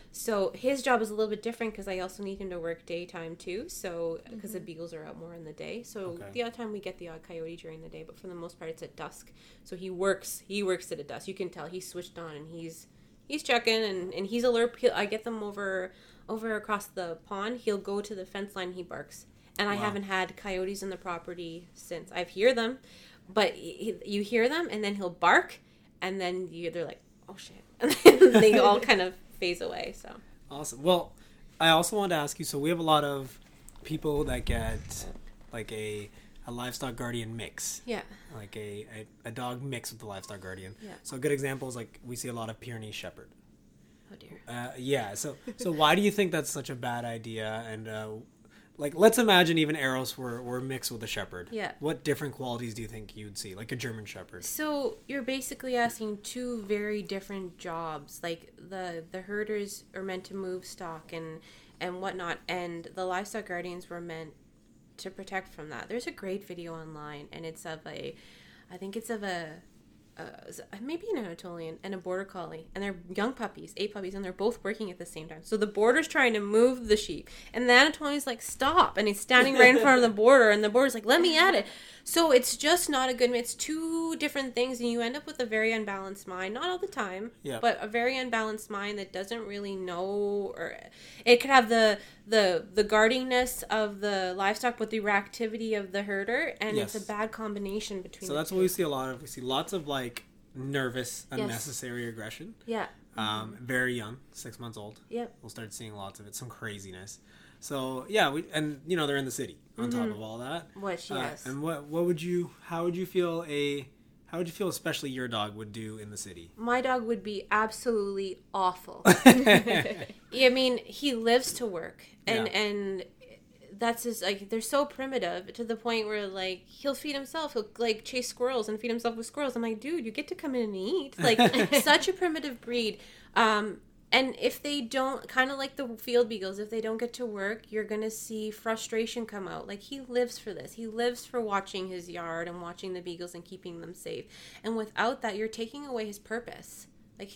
So his job is a little bit different because I also need him to work daytime too. So because the beagles are out more in the day. So the odd time we get the odd coyote during the day, but for the most part it's at dusk. So he works at dusk. You can tell he's switched on and he's checking and he's alert. I get them over across the pond. He'll go to the fence line. He barks, and I haven't had coyotes in the property since. I hear them, but you hear them, and then he'll bark, and then they're like, oh shit, and then they all kind of phase away. So awesome. Well, I also wanted to ask you. So we have a lot of people that get like a livestock guardian mix. Yeah. Like a dog mix with the livestock guardian. Yeah. So a good example is like we see a lot of Pyrenees Shepherd. Oh dear. Yeah. So why do you think that's such a bad idea? And like let's imagine even Eros were mixed with a Shepherd. Yeah. What different qualities do you think you'd see? Like a German Shepherd. So you're basically asking two very different jobs. Like the herders are meant to move stock and whatnot, and the livestock guardians were meant to protect from that. There's a great video online, and it's of maybe an Anatolian and a border collie, and they're young puppies, 8 puppies, and they're both working at the same time. So the border's trying to move the sheep, and the Anatolian's like, stop, and he's standing right in front of the border, and the border's like, let me at it. So it's just not a good, it's two different things, and you end up with a very unbalanced mind, not all the time, but a very unbalanced mind that doesn't really know, or it could have the guardiness of the livestock with the reactivity of the herder, and it's a bad combination between so the that's two. what we see a lot of. We see lots of like nervous, unnecessary aggression. Yeah. Very young, 6 months old. Yep. We'll start seeing lots of it, some craziness. So yeah, they're in the city on top of all that. Which yes. And how would you feel especially your dog would do in the city? My dog would be absolutely awful. I mean, he lives to work, and that's his, like, they're so primitive to the point where, like, he'll feed himself. He'll, like, chase squirrels and feed himself with squirrels. I'm like, dude, you get to come in and eat. Like, such a primitive breed. And if they don't, kind of like the field beagles, if they don't get to work, you're going to see frustration come out. Like, he lives for this. He lives for watching his yard and watching the beagles and keeping them safe. And without that, you're taking away his purpose. Like,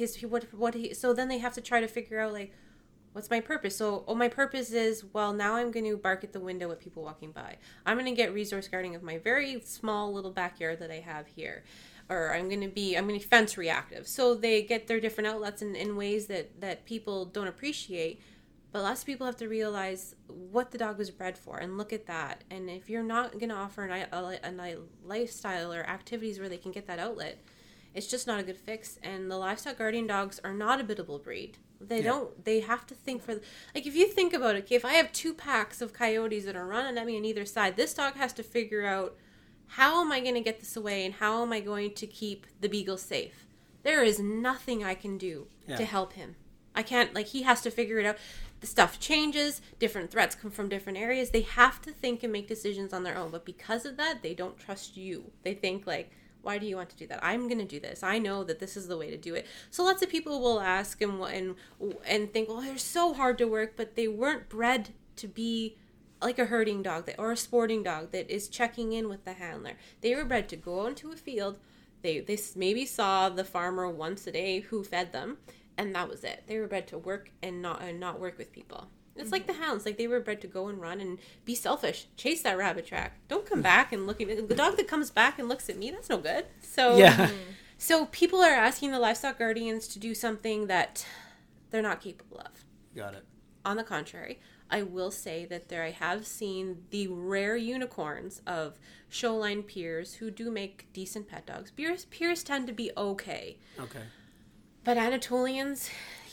so then they have to try to figure out, like, what's my purpose? So, my purpose is, well, now I'm going to bark at the window at people walking by. I'm going to get resource guarding of my very small little backyard that I have here. Or I'm going to be fence reactive. So they get their different outlets in ways that people don't appreciate. But lots of people have to realize what the dog was bred for and look at that. And if you're not going to offer a lifestyle or activities where they can get that outlet, it's just not a good fix. And the livestock guardian dogs are not a biddable breed. They have to think like, if you think about it, okay, if I have 2 packs of coyotes that are running at me on either side, this dog has to figure out, how am I going to get this away, and how am I going to keep the beagle safe? There is nothing I can do to help him. I can't, like, he has to figure it out. The stuff changes, different threats come from different areas. They have to think and make decisions on their own, but because of that, they don't trust you. They think, like, why do you want to do that? I'm going to do this. I know that this is the way to do it. So lots of people will ask and think, well, they're so hard to work, but they weren't bred to be like a herding dog or a sporting dog that is checking in with the handler. They were bred to go into a field. They maybe saw the farmer once a day who fed them, and that was it. They were bred to work and not work with people. It's like the hounds. Like, they were bred to go and run and be selfish. Chase that rabbit track. Don't come back and look at me. The dog that comes back and looks at me, that's no good. So, so people are asking the livestock guardians to do something that they're not capable of. Got it. On the contrary, I will say that I have seen the rare unicorns of showline peers who do make decent pet dogs. Peers tend to be okay. Okay. But Anatolians,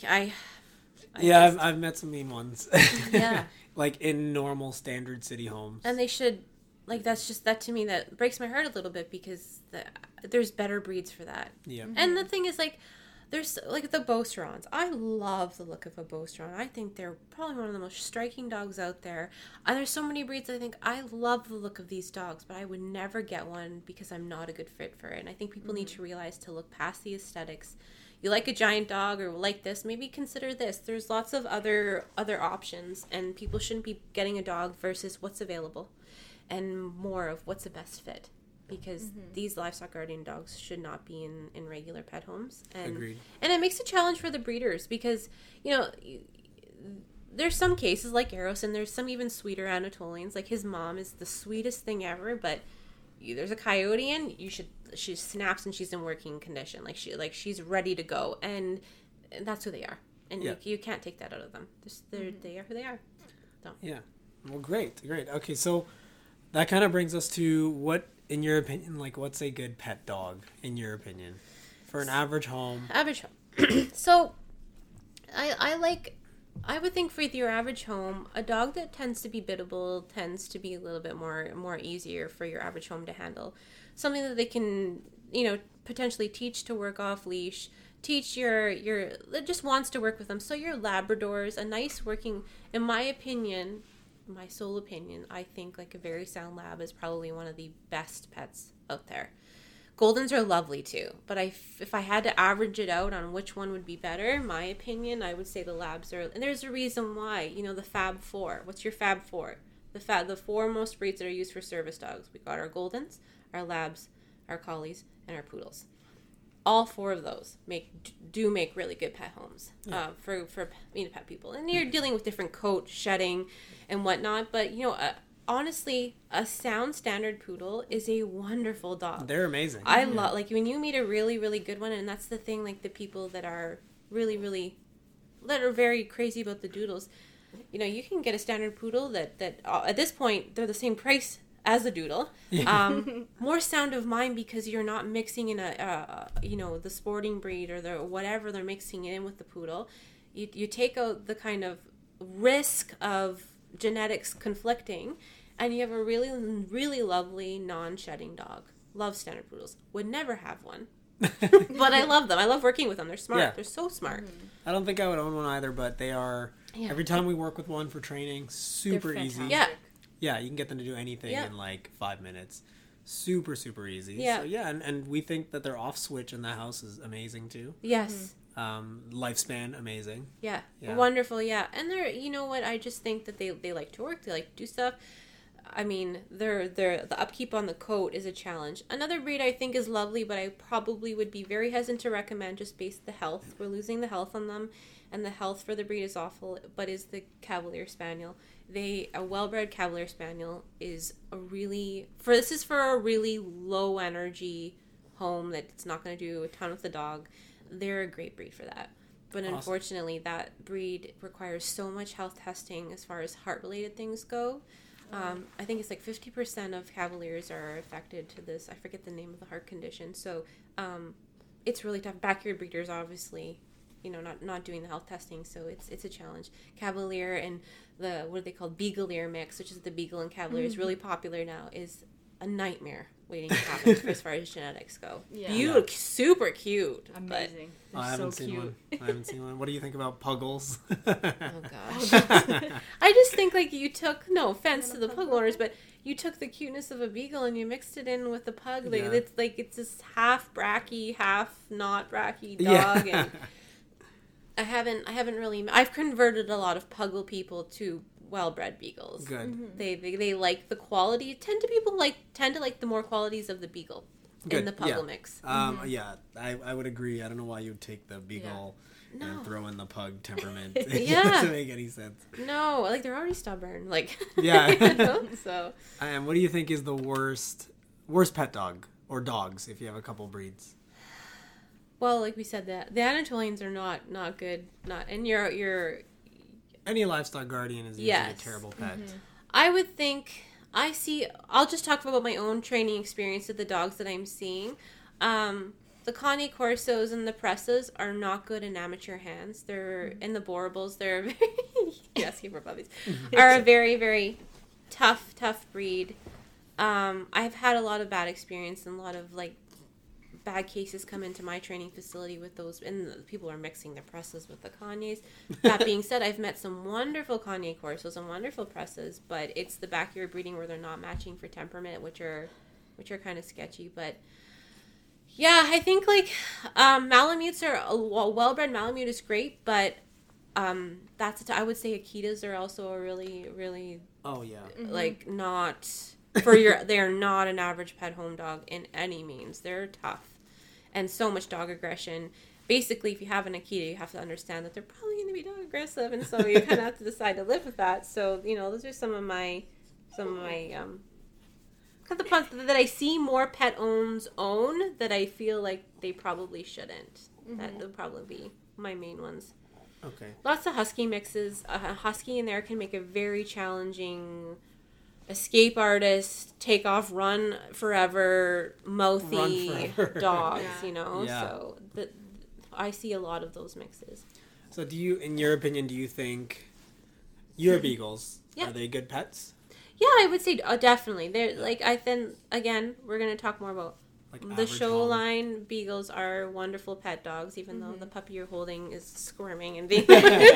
I've met some mean ones. Yeah. Like in normal standard city homes. And they should, like, that's just, that to me, that breaks my heart a little bit, because there's better breeds for that. Yeah. And the thing is, like, there's, like, the Beaucerons. I love the look of a Beauceron. I think they're probably one of the most striking dogs out there. And there's so many breeds I think, I love the look of these dogs, but I would never get one because I'm not a good fit for it. And I think people need to realize to look past the aesthetics. You like a giant dog or like this, maybe consider this. There's lots of other options, and people shouldn't be getting a dog versus what's available and more of what's the best fit. because these livestock guardian dogs should not be in regular pet homes. And Agreed. And it makes a challenge for the breeders because, there's some cases like Eros, and there's some even sweeter Anatolians. Like his mom is the sweetest thing ever, but there's a coyote in, she snaps and she's in working condition. She's ready to go, and that's who they are. And you can't take that out of them. They are who they are. So. Yeah. Well, great. Okay, so that kind of brings us to what, in your opinion, what's a good pet dog, in your opinion, for an average home? Average home. So, I would think for your average home, a dog that tends to be biddable tends to be a little bit more easier for your average home to handle. Something that they can, potentially teach to work off leash, teach that just wants to work with them. So your Labradors, a nice working, in my opinion, my sole opinion, I think a very sound lab is probably one of the best pets out there. Goldens are lovely too, but if I had to average it out on which one would be better, in my opinion, I would say the labs are, and there's a reason why. The Fab Four. What's your Fab Four? The four most breeds that are used for service dogs. We got our Goldens, our Labs, our Collies, and our Poodles. All four of those make really good pet homes for pet people, and you're dealing with different coat shedding and whatnot. But honestly, a sound standard poodle is a wonderful dog. They're amazing. I love when you meet a really really good one, and that's the thing. The people that are really that are very crazy about the doodles, you can get a standard poodle that at this point they're the same price as a doodle. More sound of mind because you're not mixing in the sporting breed or the whatever they're mixing it in with the poodle. You take out the kind of risk of genetics conflicting, and you have a really really lovely non-shedding dog. Love standard poodles. Would never have one. But I love them. I love working with them. They're smart. Yeah. They're so smart. I don't think I would own one either, but they are, every time we work with one for training, super easy. Yeah, you can get them to do anything in 5 minutes. Super, super easy. Yeah. So and we think that their off switch in the house is amazing too. Yes. Lifespan, amazing. Yeah. Wonderful, yeah. And they're, what, I just think that they like to work, they like to do stuff. I mean, the upkeep on the coat is a challenge. Another breed I think is lovely, but I probably would be very hesitant to recommend just based the health. We're losing the health on them, and the health for the breed is awful, but is the Cavalier Spaniel. A well-bred Cavalier Spaniel is this is for a really low energy home that's not going to do a ton with the dog. They're a great breed for that. But awesome. Unfortunately, that breed requires so much health testing as far as heart-related things go. I think it's 50% of Cavaliers are affected to this. I forget the name of the heart condition. So it's really tough. Backyard breeders, obviously, not doing the health testing, so it's a challenge. Cavalier and the, what are they called, Beagalier mix, which is the Beagle and Cavalier, is really popular now, is a nightmare waiting to happen as far as genetics go. Yeah. Beautiful, super cute. Amazing. I haven't seen one. I haven't seen one. What do you think about Puggles? Oh gosh. I just think you took, no offense to the pug owners, but you took the cuteness of a beagle and you mixed it in with the pug. It's this half bracky, half not bracky dog. Yeah. And I haven't really. I've converted a lot of Puggle people to well-bred beagles. Good. Mm-hmm. They like the quality. Tend to like the more qualities of the beagle in the Puggle mix. Yeah, I would agree. I don't know why you would take the beagle and throw in the pug temperament. Yeah. It doesn't make any sense. No, they're already stubborn. Yeah. So. And what do you think is the worst pet dog or dogs if you have a couple breeds? Well, like we said, the Anatolians are not good. And your any livestock guardian is usually a terrible pet. Mm-hmm. I would think I'll just talk about my own training experience with the dogs that I'm seeing. The Cane Corsos and the Pressas are not good in amateur hands. They're in the Borables. They're very yes, keep our puppies. Are a very very tough breed. I've had a lot of bad experience and a lot of bad cases come into my training facility with those, and people are mixing their presses with the Canyes. That being said, I've met some wonderful Cane Corsos and wonderful presses, but it's the backyard breeding where they're not matching for temperament, which are kind of sketchy. But yeah, I think Malamutes are a well-bred Malamute is great, but I would say Akitas are also a really really oh yeah not They are not an average pet home dog in any means. They're tough, and so much dog aggression. Basically, if you have an Akita, you have to understand that they're probably going to be dog aggressive, and so you kind of have to decide to live with that. So, you know, those are some of my kind of the puns that I see more pet owners own that I feel like they probably shouldn't. That would probably be my main ones. Okay. Lots of husky mixes. A husky in there can make a very challenging escape artist, take off, run forever, mouthy dogs, you know? Yeah. So I see a lot of those mixes. So in your opinion, do you think your beagles, Yeah. are they good pets? Yeah, I would say definitely. They're like again, we're going to talk more about Like the average show home? line. Beagles are wonderful pet dogs, even though the puppy you're holding is squirming and being.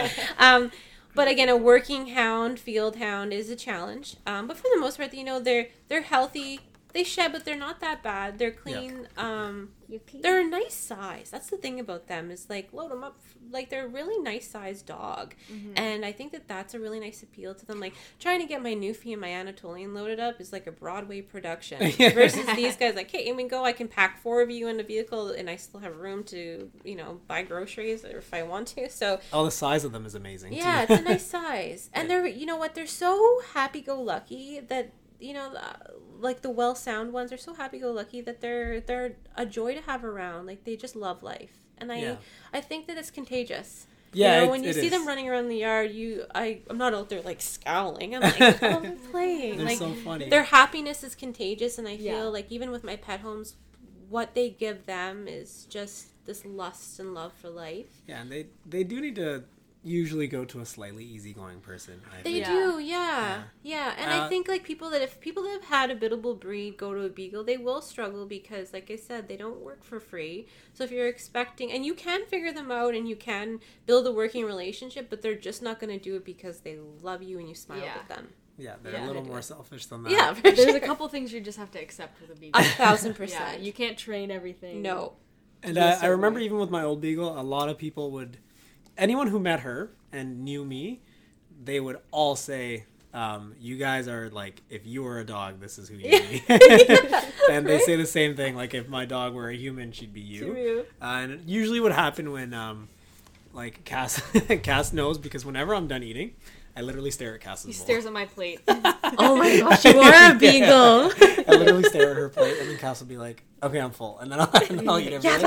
But again, a working hound, field hound is a challenge. But for the most part, you know, they're healthy. They shed, but they're not that bad. They're clean. They're a nice size. That's the thing about them is like load them up. Like they're a really nice sized dog, and I think that's a really nice appeal to them. Like trying to get my Newfie and my Anatolian loaded up is like a Broadway production versus these guys. Like, hey, we go. I can pack 4 of you in a vehicle, and I still have room to buy groceries or if I want to. So Oh, the size of them is amazing. yeah, too. it's a nice size, and they're they're so happy go lucky that. Like the well-sound ones are so happy-go-lucky that they're a joy to have around. Like they just love life, and I think that it's contagious. Yeah, when you see them running around the yard, I'm not out there like scowling. I'm like, oh, they're playing. They're like so funny. their happiness is contagious, and I feel like even with my pet homes, what they give them is just this lust and love for life. Yeah, and they do need to usually go to a slightly easygoing person. They do, yeah. And I think like people that have had a biddable breed go to a beagle, they will struggle because, like I said, they don't work for free. So if you're expecting, and you can figure them out and you can build a working relationship, but they're just not going to do it because they love you and you smile with them. Yeah, they're a little more selfish than that. Yeah, there's a couple things you just have to accept with a beagle. 1,000%. Yeah, you can't train everything. No. And I remember even with my old beagle, a lot of people would. Anyone who met her and knew me, they would all say, you guys are like, if you were a dog, this is who you'd be. And they say the same thing, like if my dog were a human, she'd be you. And it usually would happen when, like, Cass knows, because whenever I'm done eating, I literally stare at Cass's bowl. He stares at my plate. Oh my gosh, you are a beagle. I literally stare at her plate, and then Cass will be like, okay, I'm full. And then I'll eat everything.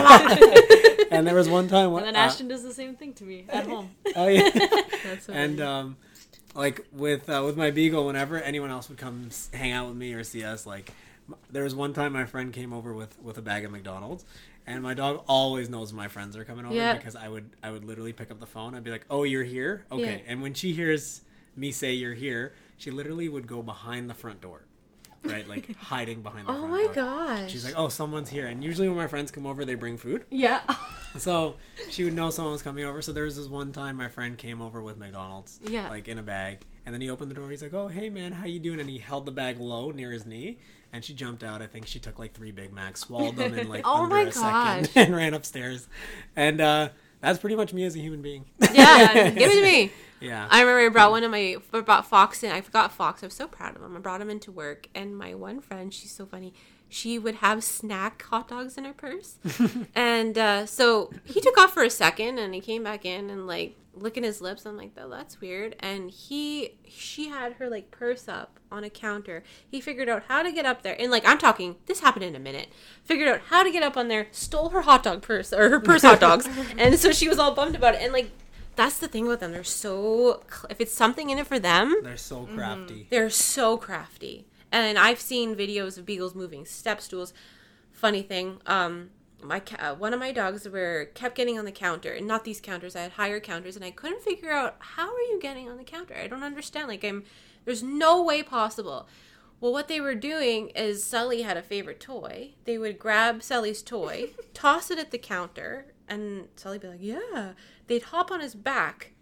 And there was one time when... And then Ashton does the same thing to me at home. Oh, yeah. That's so And, funny. like, with my beagle, whenever anyone else would come hang out with me or see us, like, there was one time my friend came over with a bag of McDonald's, and my dog always knows my friends are coming over because I would literally pick up the phone. I'd be like, oh, you're here? Okay. Yeah. And when she hears me say you're here, she literally would go behind the front door. Right, like hiding behind the front door. Oh my gosh. She's like, oh, someone's here. And usually when my friends come over, they bring food. Yeah. So she would know someone was coming over. So there was this one time my friend came over with McDonald's, like in a bag. And then he opened the door. He's like, oh, hey, man, how you doing? And he held the bag low near his knee. And she jumped out. I think she took like 3 Big Macs, swallowed them in like under a second, and ran upstairs. And that's pretty much me as a human being. Yeah, give it to me. Yeah. I remember I brought Fox in. I forgot Fox. I was so proud of him. I brought him into work. And my one friend, she's so funny. She would have snack hot dogs in her purse. And so he took off for a second and he came back in and like licking his lips. I'm like, oh, that's weird. And she had her like purse up on a counter. He figured out how to get up there. And like, I'm talking, this happened in a minute. Figured out how to get up on there, stole her hot dog purse or her purse hot dogs. And so she was all bummed about it. And like, that's the thing with them. They're so, if it's something in it for them, they're so crafty. They're so crafty. And I've seen videos of beagles moving step stools. Funny thing, one of my dogs kept getting on the counter, and not these counters. I had higher counters, and I couldn't figure out, how are you getting on the counter? I don't understand. Like, there's no way possible. Well, what they were doing is Sully had a favorite toy. They would grab Sully's toy, toss it at the counter, and Sully'd be like, yeah. They'd hop on his back,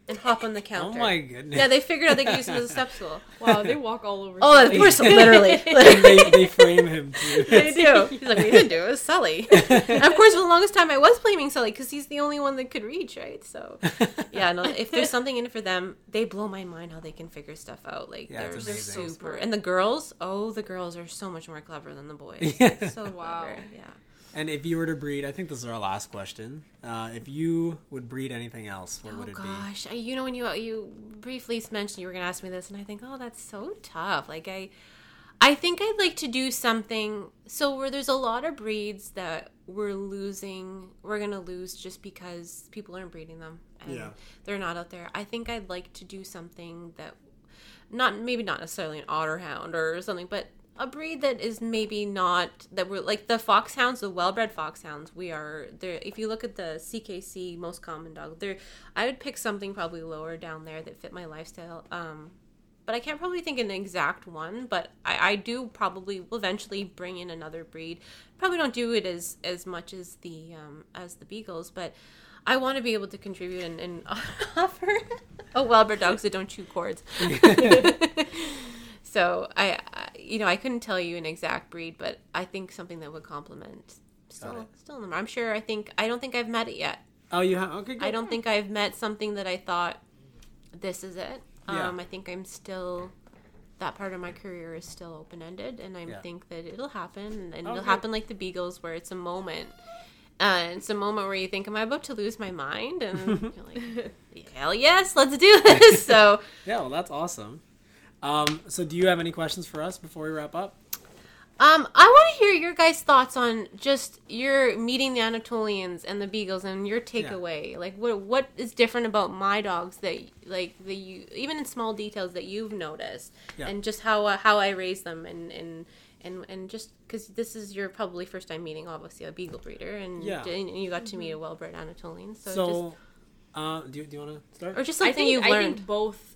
and hop on the counter. Oh my goodness. Yeah, they figured out they could use him as a step stool. Wow, they walk all over. Oh, of Sully. course, literally. And they frame him too. They do. He's like, we didn't do it. It was Sully. And of course, for the longest time, I was blaming Sully because he's the only one that could reach, right? So, yeah, no. If there's something in it for them, they blow my mind how they can figure stuff out. Like, Yeah, they're it's amazing. super. And the girls, the girls are so much more clever than the boys. Yeah. So Wow. clever. Yeah. And if you were to breed, I think this is our last question. If you would breed anything else, what would it Gosh, you know, when you briefly mentioned you were gonna ask me this, and I think, oh, that's so tough. Like I think I'd like to do something. So where there's a lot of breeds that we're gonna lose just because people aren't breeding them and Yeah. they're not out there. I think I'd like to do something that, maybe not necessarily an otter hound or something, but a breed that is maybe not that we're like the foxhounds, the well-bred foxhounds. We are there. If you look at the CKC most common dog, there, I would pick something probably lower down there that fit my lifestyle. But I can't probably think of an exact one. But I do probably will eventually bring in another breed. Probably don't do it as much as the beagles, but I want to be able to contribute and offer well-bred dogs that don't chew cords. So I couldn't tell you an exact breed, but I think something that would complement still in them. I'm sure. I don't think I've met it yet. Oh, you have? Okay, good. I don't think I've met something that I thought this is it. Yeah. I think I'm still, that part of my career is still open ended, and I think that it'll happen, and it'll happen like the beagles, where it's a moment. It's a moment where you think, am I about to lose my mind? And you're like, hell yes, let's do this. So Yeah, well, that's awesome. So do you have any questions for us before we wrap up? I want to hear your guys' thoughts on just your meeting the Anatolians and the Beagles and your takeaway. Yeah. Like, what is different about my dogs that you even in small details that you've noticed, and just how I raise them and just because this is your probably first time meeting obviously a Beagle breeder and you got to meet a well-bred Anatolian. So do you want to start? Or just something you've learned? I think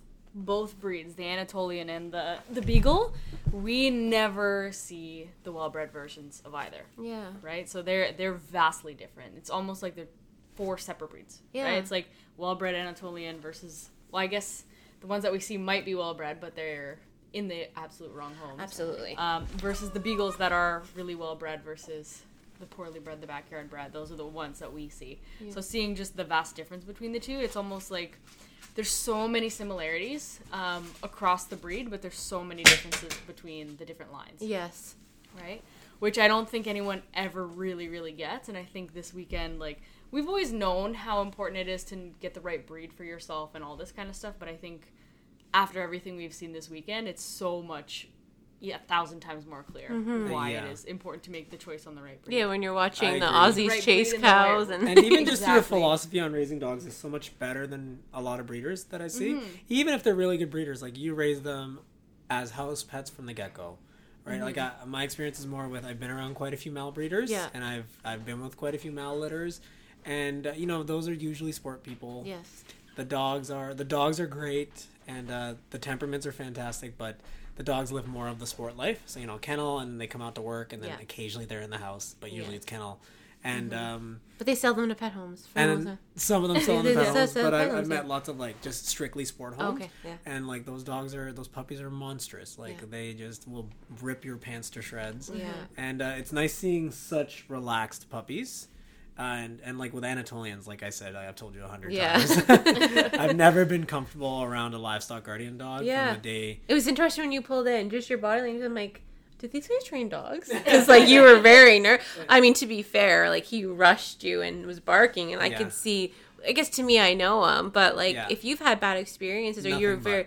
both breeds, the Anatolian and the Beagle, we never see the well-bred versions of either. Yeah. Right? So they're vastly different. It's almost like they're 4 separate breeds. Yeah. Right? It's like well-bred Anatolian versus, well, I guess the ones that we see might be well-bred, but they're in the absolute wrong homes. Absolutely. Versus the Beagles that are really well-bred versus the poorly bred, the backyard bred. Those are the ones that we see. Yeah. So seeing just the vast difference between the two, it's almost like there's so many similarities across the breed, but there's so many differences between the different lines. Yes. Right? Which I don't think anyone ever really, really gets. And I think this weekend, like, we've always known how important it is to get the right breed for yourself and all this kind of stuff. But I think after everything we've seen this weekend, it's so much, 1,000 times more clear why it is important to make the choice on the right breed. Yeah, when you're watching the agree. Aussies Right chase breed cows and and even just your Exactly. philosophy on raising dogs is so much better than a lot of breeders that I see. Even if they're really good breeders, like you raise them as house pets from the get-go, right? Like my experience is more with I've been around quite a few male breeders, and I've been with quite a few male litters, and those are usually sport people. yes. The dogs are great, and the temperaments are fantastic, but the dogs live more of the sport life. So kennel, and they come out to work, and then occasionally they're in the house, but usually it's kennel. And But they sell them to pet homes. and some of them sell in the They pet sell homes, to but pet I've homes, met lots of just strictly sport homes. Okay, yeah. And those puppies are monstrous. They just will rip your pants to shreds. Yeah. And it's nice seeing such relaxed puppies. And with Anatolians, like I said, I've told you 100 times. I've never been comfortable around a livestock guardian dog from the day. It was interesting when you pulled in, just your body language. I'm like, did these guys train dogs? Because you were very I mean, to be fair, he rushed you and was barking, and I could see. I guess to me, I know him, but if you've had bad experiences or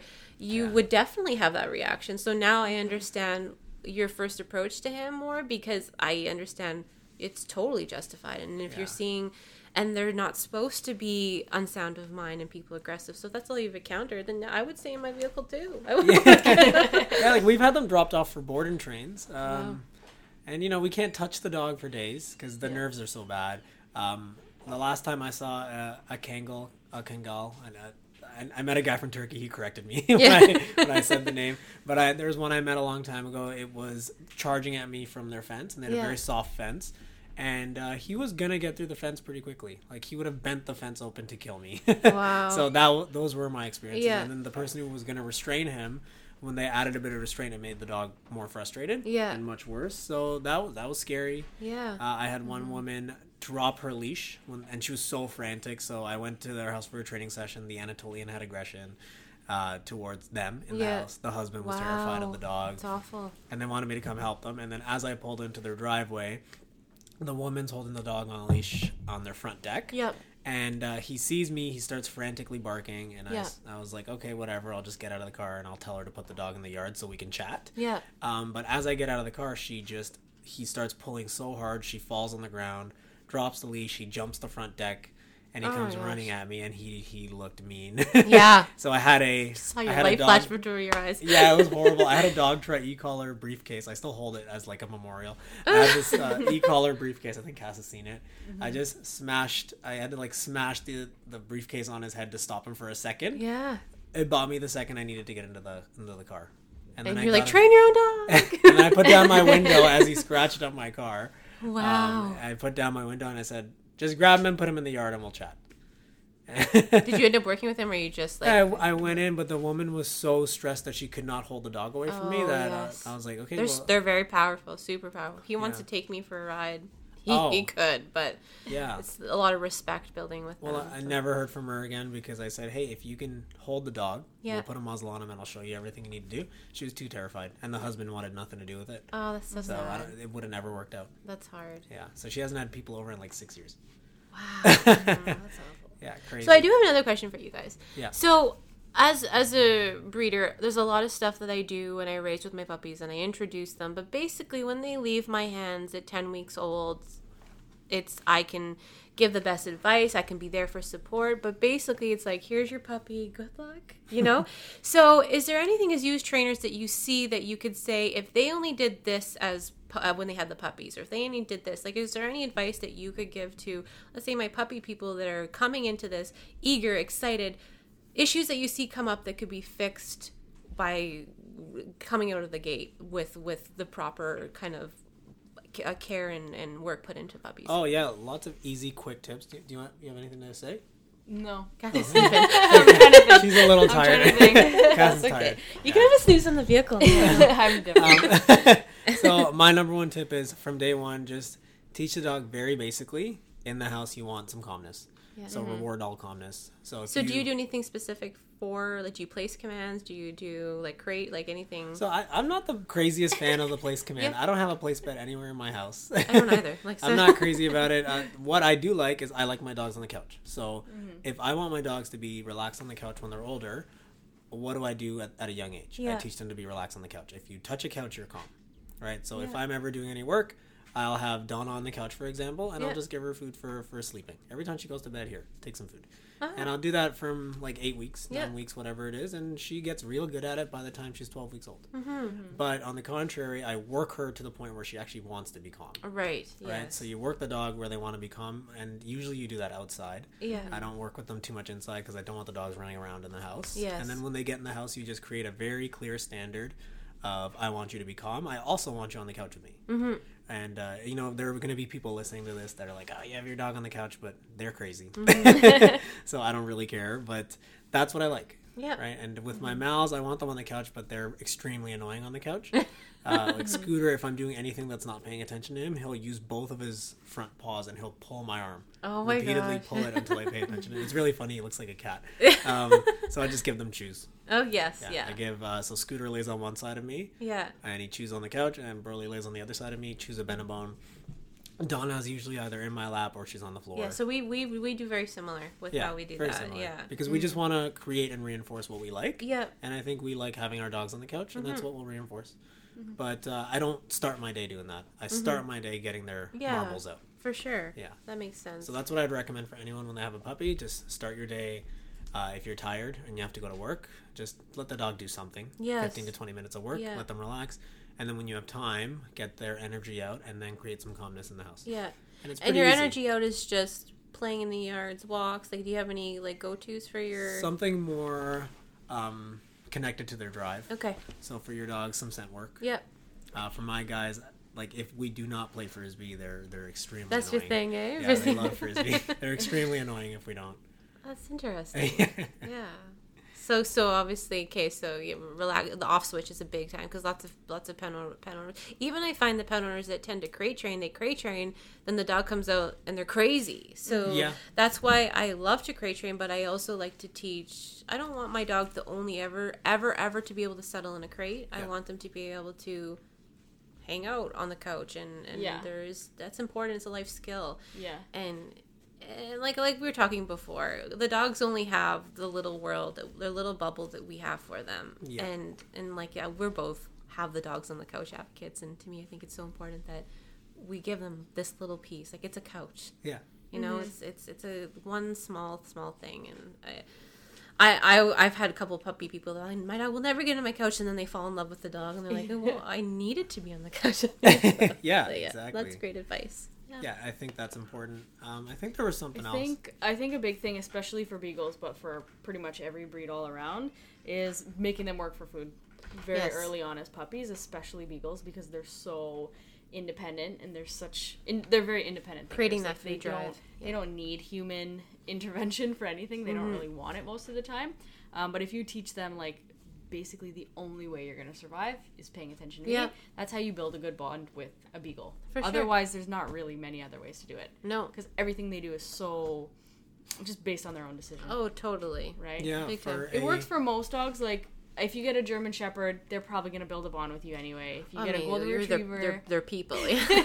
you would definitely have that reaction. So now I understand your first approach to him more because I understand it's totally justified. And if you're seeing, and they're not supposed to be unsound of mind and people aggressive, so if that's all you've encountered, then I would say in my vehicle too. We've had them dropped off for board and trains. And we can't touch the dog for days because the nerves are so bad. The last time I saw a Kangal, and I met a guy from Turkey. He corrected me when I said the name. But there was one I met a long time ago. It was charging at me from their fence, and they had a very soft fence. And he was gonna get through the fence pretty quickly. Like, he would have bent the fence open to kill me. Wow. So those were my experiences. Yeah. And then the person who was gonna restrain him, when they added a bit of restraint, it made the dog more frustrated. Yeah. And much worse. So that was scary. Yeah. I had one woman drop her leash, and she was so frantic. So I went to their house for a training session. The Anatolian had aggression towards them in the house. The husband was terrified of the dog. It's awful. And they wanted me to come help them. And then as I pulled into their driveway, the woman's holding the dog on a leash on their front deck. Yep. And he sees me. He starts frantically barking. And Yeah. I was like, okay, whatever. I'll just get out of the car and I'll tell her to put the dog in the yard so we can chat. Yeah. But as I get out of the car, he starts pulling so hard. She falls on the ground, drops the leash. He jumps the front deck. And he Oh comes my running gosh. at me, and he looked mean. Yeah. So I had a Saw I your had a life dog- flash before your eyes. Yeah, it was horrible. I had a Dogtra e-collar briefcase. I still hold it as like a memorial. I had this e-collar briefcase. I think Cass has seen it. I just smashed. I had to like smash the briefcase on his head to stop him for a second. Yeah. It bought me the second I needed to get into the car. And then I you're like, got train your own dog. and I put down my window as he scratched up my car. Wow. I put down my window and I said, "Just grab him and put him in the yard and we'll chat." Did you end up working with him, or you just like? I went in, but the woman was so stressed that she could not hold the dog away from me Oh, that yes. I was like, okay, They're very powerful, super powerful. He wants Yeah. to take me for a ride. Oh. He could, but yeah. it's a lot of respect building with Well, them. I so. never heard from her again because I said, hey, if you can hold the dog, Yeah. we'll put a muzzle on him and I'll show you everything you need to do. She was too terrified, and the husband wanted nothing to do with it. Oh, that's so So sad. it would have never worked out. That's hard. Yeah. So she hasn't had people over in like 6 years. Wow. That's awful. Yeah, crazy. So I do have another question for you guys. Yeah. So as a breeder, there's a lot of stuff that I do when I raise with my puppies and I introduce them. But basically, when they leave my hands at 10 weeks old, I can give the best advice. I can be there for support. But basically, it's like, here's your puppy. Good luck. You know? So is there anything as used trainers that you see that you could say, if they only did this as when they had the puppies, or if they only did this, like, is there any advice that you could give to, let's say, my puppy people that are coming into this eager, excited, issues that you see come up that could be fixed by coming out of the gate with the proper kind of care and work put into puppies? Oh yeah, lots of easy, quick tips. Do you have anything to say? No. Kathy's sleeping. I'm trying to think. She's a little tired. trying to think. Cass is That's okay. tired. You can have a snooze in the vehicle. I'm different. So my number one tip is, from day one, just teach the dog very basically, in the house you want some calmness. Yeah. So reward all calmness. So So do you do anything specific for, like, do you place commands? Do you do, like, crate, like, anything? So I'm not the craziest fan of the place command. Yeah. I don't have a place bet anywhere in my house. I don't either. Like, so. I'm not crazy about it. What I do like is I like my dogs on the couch. So if I want my dogs to be relaxed on the couch when they're older, what do I do at a young age? Yeah. I teach them to be relaxed on the couch. If you touch a couch, you're calm, right? So if Yeah. I'm ever doing any work, I'll have Donna on the couch, for example, and Yeah. I'll just give her food for sleeping. Every time she goes to bed, here, take some food. Ah. And I'll do that from like 8 weeks, 9 Yeah. weeks, whatever it is, and she gets real good at it by the time she's 12 weeks old. Mm-hmm. But on the contrary, I work her to the point where she actually wants to be calm. Right. Right, Yes. so you work the dog where they want to be calm, and usually you do that outside. Yeah. I don't work with them too much inside because I don't want the dogs running around in the house. Yes. And then when they get in the house, you just create a very clear standard of, I want you to be calm. I also want you on the couch with me. Mm-hmm. And there are going to be people listening to this that are like, oh, you have your dog on the couch, but they're crazy. Mm-hmm. So I don't really care, but that's what I like. Yeah. Right. And with my Mals, I want them on the couch, but they're extremely annoying on the couch. Like Scooter, if I'm doing anything that's not paying attention to him, he'll use both of his front paws and he'll pull my arm. Oh my Repeatedly gosh. pull it until I pay attention to it. It's really funny. He looks like a cat. So I just give them chews. Oh, yes. Yeah. I give, so Scooter lays on one side of me Yeah. and he chews on the couch, and Burley lays on the other side of me, chews a Benebone. Donna's usually either in my lap or she's on the floor. Yeah, so we do very similar with how we do very that. similar. Yeah. Because we just want to create and reinforce what we like. Yeah. And I think we like having our dogs on the couch, and that's what we'll reinforce. But I don't start my day doing that. I start my day getting their Yeah. marbles out. For sure. Yeah. That makes sense. So that's what I'd recommend for anyone when they have a puppy. Just start your day. If you're tired and you have to go to work, just let the dog do something. Yes. 15 to 20 minutes of work. Yeah. Let them relax. And then when you have time, get their energy out and then create some calmness in the house. Yeah. And it's And pretty your easy. energy out is just playing in the yards, walks. Like, do you have any, like, go-tos for your... Something more connected to their drive. Okay. So for your dogs, some scent work. Yep. For my guys, like if we do not play frisbee, they're extremely That's annoying. your thing, eh? Yeah, they love frisbee. They're extremely annoying if we don't. That's interesting. Yeah. So obviously, okay. So relax. The off switch is a big time because lots of pet owners. Even I find the pet owners that tend to crate train, then the dog comes out and they're crazy. So that's why I love to crate train, but I also like to teach. I don't want my dog to only ever to be able to settle in a crate. I want them to be able to hang out on the couch, and that's important. It's a life skill. Yeah. And like we were talking before, the dogs only have the little world, their little bubble that we have for them. Yeah. And like, we're both have the dogs on the couch advocates, and to me, I think it's so important that we give them this little piece. Like, it's a couch. Yeah. You know, it's a one small thing, and I've had a couple puppy people that are like, my dog will never get on my couch, and then they fall in love with the dog, and they're like, oh, well, I need it to be on the couch. Yeah, exactly. That's great advice. Yeah, I think that's important. I think there was something else. I think a big thing, especially for beagles, but for pretty much every breed all around, is making them work for food very early on as puppies, especially beagles, because they're so independent and they're very independent. Creating that food drive. They don't need human intervention for anything. They don't really want it most of the time. But if you teach them, like, basically the only way you're going to survive is paying attention to me. That's how you build a good bond with a beagle. Otherwise, there's not really many other ways to do it. No. Because everything they do is so just based on their own decision. Oh, totally. Right? Yeah. It works for most dogs. Like, if you get a German Shepherd, they're probably going to build a bond with you anyway. If you get a Golden Retriever... They're people.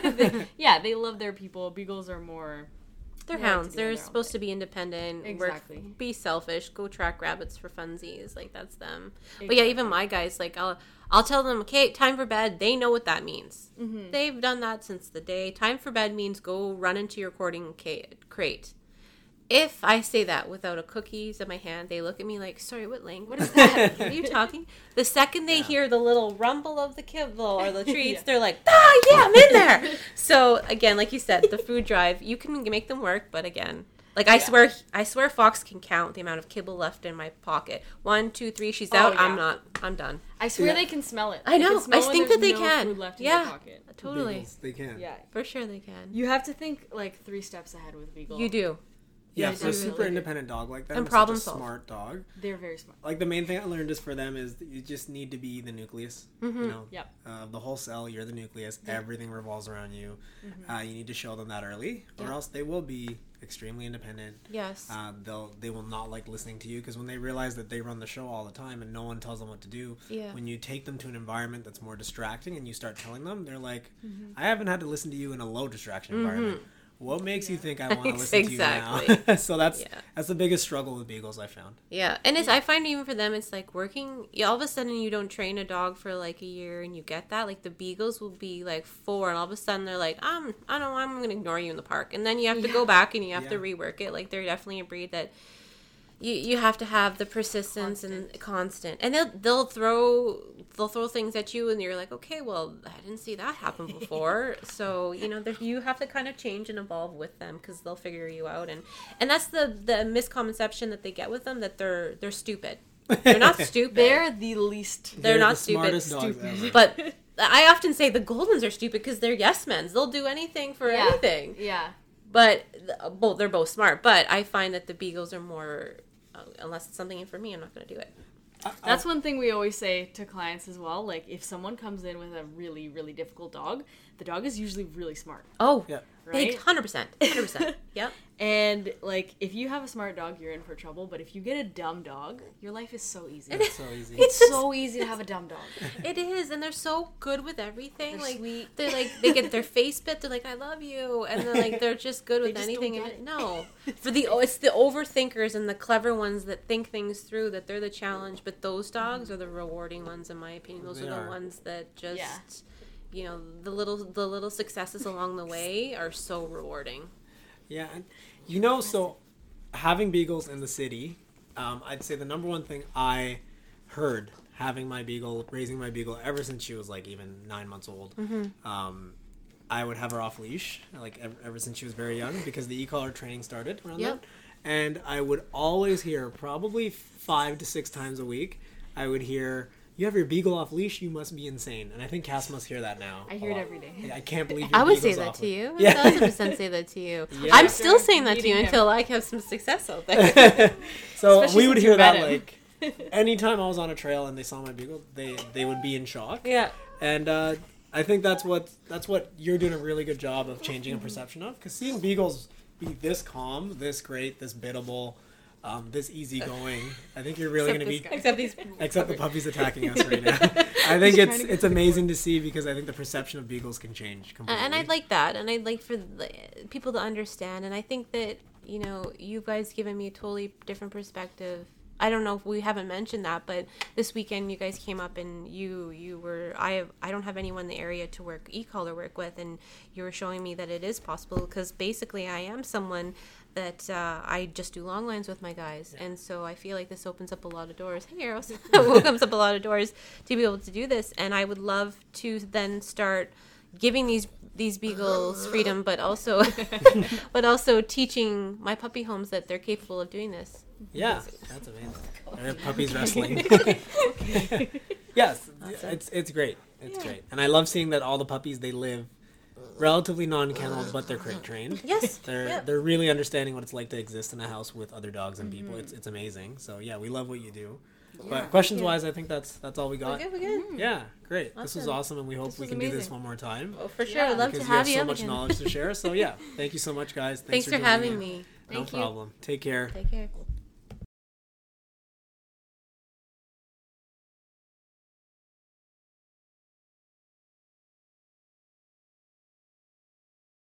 They love their people. Beagles are more... They're hounds. They're supposed to be independent. Exactly. Be selfish. Go track rabbits for funsies. Like, that's them. Exactly. But yeah, even my guys, like, I'll tell them, okay, time for bed. They know what that means. Mm-hmm. They've done that since the day. Time for bed means go run into your hoarding crate. If I say that without a cookies in my hand, they look at me like, sorry, what is that? What are you talking? The second they hear the little rumble of the kibble or the treats, they're like, I'm in there. So again, like you said, the food drive, you can make them work, but again, like I swear Fox can count the amount of kibble left in my pocket. 1, 2, 3, she's out. Yeah. I'm done. I swear they can smell it. I know. I think that they can. Food left in their pocket. Totally. Beagles, they can. Yeah. For sure they can. You have to think like 3 steps ahead with Beagle. You do. Yeah, for a super independent dog like that, and problem such a smart dog. They're very smart. Like, the main thing I learned is for them is that you just need to be the nucleus. Mm-hmm. You know, the whole cell, you're the nucleus. Yeah. Everything revolves around you. Mm-hmm. You need to show them that early, or else they will be extremely independent. Yes. They will not like listening to you, because when they realize that they run the show all the time and no one tells them what to do, when you take them to an environment that's more distracting and you start telling them, they're like, I haven't had to listen to you in a low distraction environment. What makes you think I want to listen to you now? So that's the biggest struggle with beagles I found. Yeah, and I find even for them, it's like working. All of a sudden, you don't train a dog for like a year, and you get that. Like, the beagles will be like 4, and all of a sudden they're like, I'm going to ignore you in the park, and then you have to go back and you have to rework it. Like, they're definitely a breed that you have to have the persistence and constant, and they'll throw things at you, and you're like, okay, well, I didn't see that happen before. So you have to kind of change and evolve with them, because they'll figure you out, and that's the misconception that they get with them, that they're stupid. They're not stupid. They're the least. They're not the stupid. Smartest dogs ever. But I often say the Goldens are stupid because they're yes men. They'll do anything for anything. Yeah. But they're both smart. But I find that the Beagles are more. Unless it's something for me, I'm not going to do it. That's one thing we always say to clients as well. Like, if someone comes in with a really, really difficult dog, the dog is usually really smart. Oh, yeah. Right? 100%. Yep. And, like, if you have a smart dog, you're in for trouble. But if you get a dumb dog, your life is so easy. It's so easy. It's so easy to have a dumb dog. It is, and they're so good with everything. They're sweet. They're like, they get their face bit. They're like, I love you, and then like they're just good with anything. No, it's the overthinkers and the clever ones that think things through, that they're the challenge. But those dogs are the rewarding ones, in my opinion. Those are the ones that just. Yeah. The little successes along the way are so rewarding. Yeah, and so having beagles in the city, I'd say the number one thing I heard having my beagle, raising my beagle ever since she was like even 9 months old, I would have her off leash like ever since she was very young, because the e-collar training started around that, and I would always hear, probably 5 to 6 times a week, I would hear, you have your beagle off leash, you must be insane. And I think Cass must hear that now. I hear it every day. I can't believe I your would say beagle's that off to leash. you. Yeah. 1,000% say that to you. Yeah. I'm still saying that to you Meeting him. until I have some success out there. So Especially we would since hear you that met him. like anytime I was on a trail and they saw my beagle, they would be in shock. Yeah. And I think that's what you're doing a really good job of changing a perception of, because seeing beagles be this calm, this great, this biddable, this easygoing, I think you're really going to be except the puppies attacking us right now. I think it's amazing to see, because I think the perception of beagles can change completely. And I'd like that, and I'd like for people to understand, and I think that, you know, you guys given me a totally different perspective. I don't know if we haven't mentioned that, but this weekend you guys came up and you were, I don't have anyone in the area to work e-collar work with, and you were showing me that it is possible, because basically I am someone that I just do long lines with my guys, and so I feel like this opens up a lot of doors. Hey, Eros, opens up a lot of doors to be able to do this, and I would love to then start giving these beagles freedom, but also teaching my puppy homes that they're capable of doing this. Yeah, that's amazing. Puppies wrestling. Yes, it's great. It's great, and I love seeing that all the puppies, they live relatively non-kennelled, but they're crate trained. Yes, They're really understanding what it's like to exist in a house with other dogs and people. It's amazing. So yeah, we love what you do. But questions wise, I think that's all we got. We're good. Yeah, great. This was awesome, and we hope we can do this amazing. one more time. Oh, for sure. I'd love to Because have you you have so on much again. knowledge to share. So yeah, thank you so much, guys. Thanks for joining having in. me. No problem. Take care. Take care.